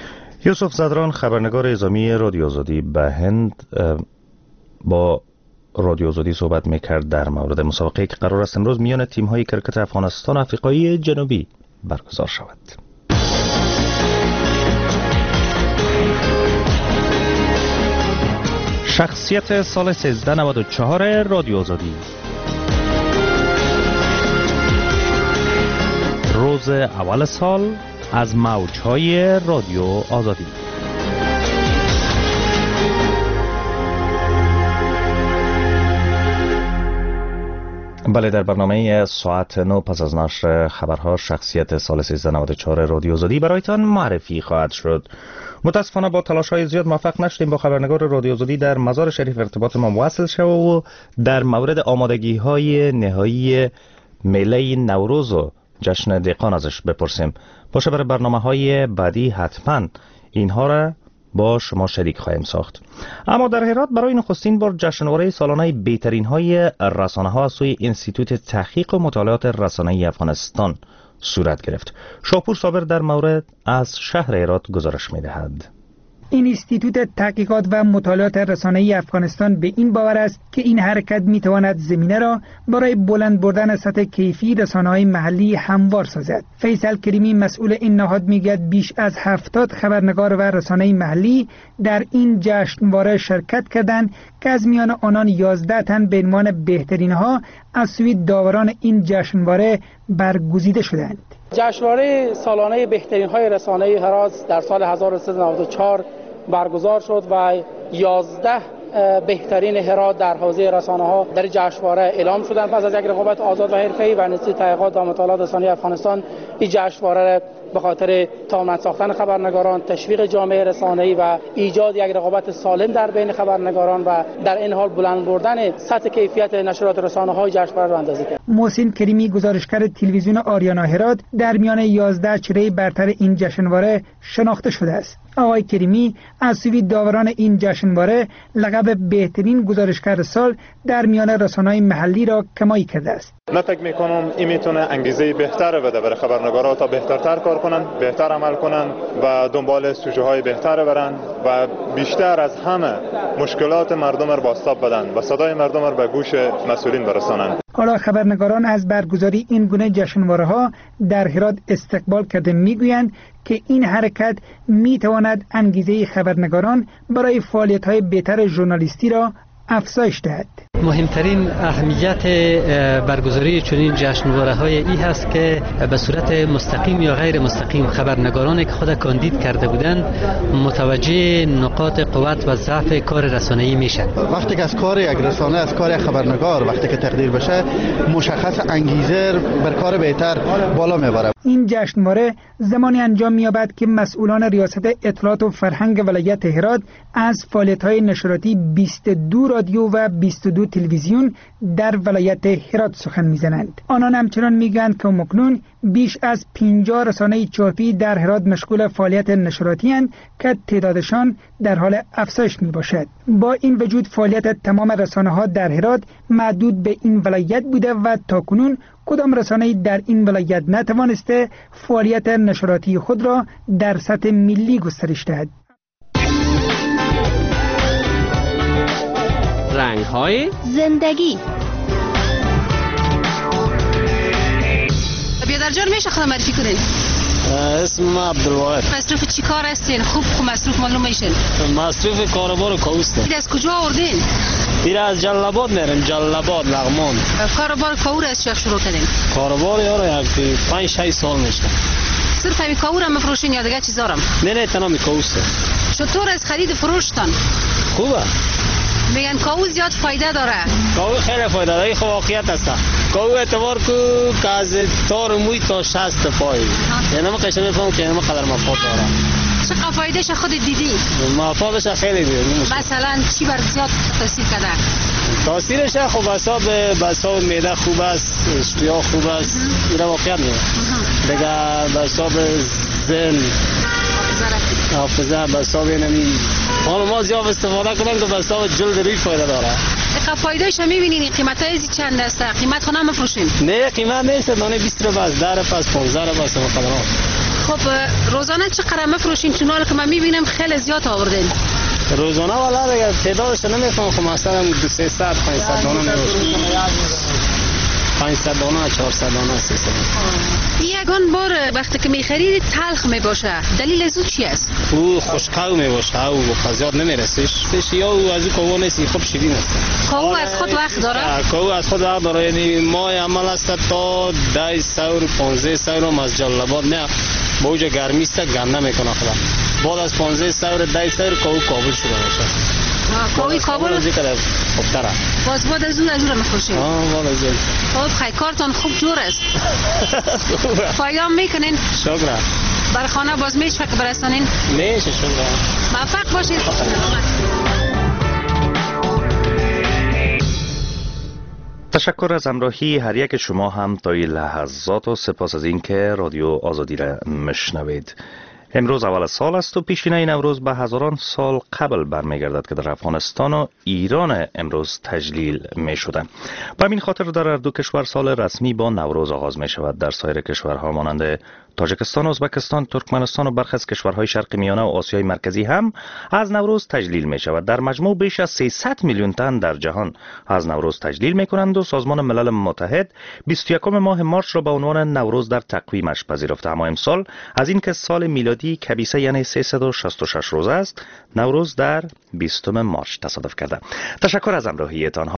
یوسف زدران خبرنگار اعزامی رادیو آزادی به هند با رادیو آزادی صحبت میکرد در مورد مسابقه که قرار است امروز میان تیم‌های کرکت افغانستان و آفریقای جنوبی برگزار شود. شخصیت سال سیزده نود و چهار رادیو آزادی. روز اول سال از موج‌های رادیو آزادی. بله، در برنامه ساعت نو پس از نشر خبرها شخصیت سال سیزده نود و چهار رادیو آزادی برایتان معرفی خواهد شد. متاسفانه با تلاش‌های زیاد موفق نشدیم با خبرنگار رادیو آزادی در مزار شریف ارتباط ما موصل شد و در مورد آمادگی‌های نهایی میله نوروز و جشن دهقان ازش بپرسیم. باشه، برای برنامه‌های بعدی حتما اینها را با شما شریک خواهیم ساخت. اما در هرات برای نخستین بار جشنواره سالانه بهترین های رسانه ها از سوی انستیتوت تحقیق و مطالعات رسانه‌ای افغانستان صورت گرفت. شاپور صابر در مورد از شهر هرات گزارش می‌دهد. این انستیتوت تحقیقات و مطالعات رسانه‌ای افغانستان به این باور است که این حرکت می‌تواند زمینه را برای بلند بردن سطح کیفی رسانه‌های محلی هموار سازد. فیصل کریمی مسئول این نهاد میگوید بیش از هفتاد خبرنگار و رسانه محلی در این جشنواره شرکت کردند که از میان آنان یازده تن به عنوان بهترین‌ها از سوی داوران این جشنواره برگزیده شدند. جشنواره سالانه بهترین های رسانه‌ای هرات در سال هزار و سیصد و نود و چهار برگزار شد و یازده بهترین هرات در حوزه رسانه ها در جشنواره اعلام شدند. پس از یک رقابت آزاد و حرفه‌ای و انستیتوت تحقیقات و مطالعات رسانه‌ای افغانستان این جشنواره به خاطر توانمند ساختن خبرنگاران، تشویق جامعه رسانه‌ای و ایجاد یک رقابت سالم در بین خبرنگاران و در این حال بلند بردن سطح کیفیت نشریات رسانه‌های جشنواره را اندازه کرد. محسن کریمی گزارشگر تلویزیون آریانا هرات در میان یازده چهره برتر این جشنواره شناخته شده است. آقای کریمی از سوی داوران این جشنواره لقب بهترین گزارشگر سال در میان رسانه‌های محلی را کمایی کرده است. من فکر می‌کنم این میتونه انگیزه بهتر بده برای خبرنگارا تا بهترتر کار کنن، بهتر عمل کنن و دنبال سوژه‌های بهتر برن و بیشتر از همه مشکلات مردم را بازتاب بدن و صدای مردم را به گوش مسئولین برسانند. حالا خبرنگاران از برگزاری این گونه جشنواره‌ها در هرات استقبال کرده میگویند که این حرکت میتواند انگیزه خبرنگاران برای فعالیت‌های بهتر ژورنالیستی را افزایش دهد. مهمترین اهمیت برگزاری چنین جشنواره‌های ای هست که به صورت مستقیم یا غیر مستقیم خبرنگارانی که خود کاندید کرده بودند متوجه نقاط قوت و ضعف کار رسانه‌ای میشن. وقتی که از کار یک رسانه، از کار خبرنگار وقتی که تقدیر بشه، مشخص انگیزه بر کار بهتر بالا میبره. این جشنواره زمانی انجام می‌یابد که مسئولان ریاست اطلاعات و فرهنگ ولایت هرات از فعالیت‌های نشراتی بیست و دو رادیو و بیست و دو تلویزیون در ولایت هرات سخن می‌زنند. آنان همچنان می‌گویند که مکنون بیش از پنجاه رسانه چاپی در هرات مشغول فعالیت نشراتی اند که تعدادشان در حال افزایش میباشد. با این وجود فعالیت تمام رسانه‌ها در هرات محدود به این ولایت بوده و تاکنون کدام رسانه‌ای در این ولایت نتوانسته فعالیت نشراتی خود را در سطح ملی گسترش دهد. رنگ‌های زندگی. بیادر جان میشه خودم معرفی کنین؟ اسم عبدالواحد. مصروف چی کار هستین؟ خوب خوب مصروف معلوم میشین. مصروف کاروبار کاوست. این از کجا آوردین؟ این از جلال‌آباد میریم، جلال‌آباد لغمان. کاروبار کاور از چه شروع کردین؟ کاروبار یارو یک پنج شش سال میشه. صرف همین کاور هم میفروشین یا دیگه چیزارم؟ نه نه تنها می کاوسته. چطور از خرید فروشتان؟ خوبه. میگن کاو زیاد فایده داره. کاو خیلی فایده داره، خب واقعیت است. کاو اعتبار کو که از تار موی تا شصت پای. یعنی من قشنگ میفهمم که اینم قدر مفاد داره. چقدر فایدهش خود دیدی؟ مفادش خیلی دیدم. مثلا چی بر زیاد تاثیر کرده؟ تاثیرش خب حساب حساب معده خوب است، اشتها خوب است. این واقعیت نه. دیگه به حساب ذهن حافظه به حساب نمی حالا ما زیاد استفاده کنیم که به حساب جلد روی فایده داره. اقا فایدهش هم میبینین قیمت ازی چند است؟ قیمت خونه مفروشین؟ نه قیمت نیست، دانه بیست رو بس، ده رو پس پانزده رو بس مقدرات. خب روزانه چقدر مفروشین؟ چون حالا که من میبینم خیلی زیاد آوردین. روزانه والا دیگه تعدادش نمیفهمم، خب مثلا دویست پانصد دانه میباشم، پانصد دانه چهارصد دانه سیصد. یگان بار وقتی که میخرید تلخ میباشه، دلیل از او چی است؟ او خشکاو میباشه، او قضیات نمیرسیش سش، یا او از او کاو نیستی خوب شیرین است. کاو از خود وقت داره؟ کاو از خود وقت داره، یعنی ما عمل است تا ده سور پانزده سور از جلال‌آباد نه با اوجا گرمی است گنده میکنه خدا. بعد از پانزده سور ده سور کاو کابل شده باشه. کاوی کابل از اینکه خوبتره. باز بعد از اون از اون میخوشید؟ آه بعد از اون. خب خیلی کارتان خوب جور است. پایام میکنین؟ شکر. بر خانه باز میشه که برسانین؟ میشه شکر. موفق باشید. تشکر از همراهی هر یک شما هم تا این لحظات و سپاس از اینکه رادیو آزادی را مشنوید. امروز اول سال است و پیشینه نوروز به هزاران سال قبل برمیگردد که در افغانستان و ایران امروز تجلیل می شده. با همین خاطر در دو کشور سال رسمی با نوروز آغاز می شود. در سایر کشورها مانند تاجیکستان، ازبکستان، ترکمنستان و برخی از کشورهای شرق میانه و آسیای مرکزی هم از نوروز تجلیل می شود. در مجموع بیش از سیصد میلیون تن در جهان از نوروز تجلیل می کنند و سازمان ملل متحد بیست و یکم ماه مارس را به عنوان نوروز در تقویمش پذیرفته. اما امسال از اینکه سال میلادی کبیسه یعنی سیصد و شصت و شش روز است، نوروز در بیستم مارس تصادف کرده. تشکر از همراهیتان.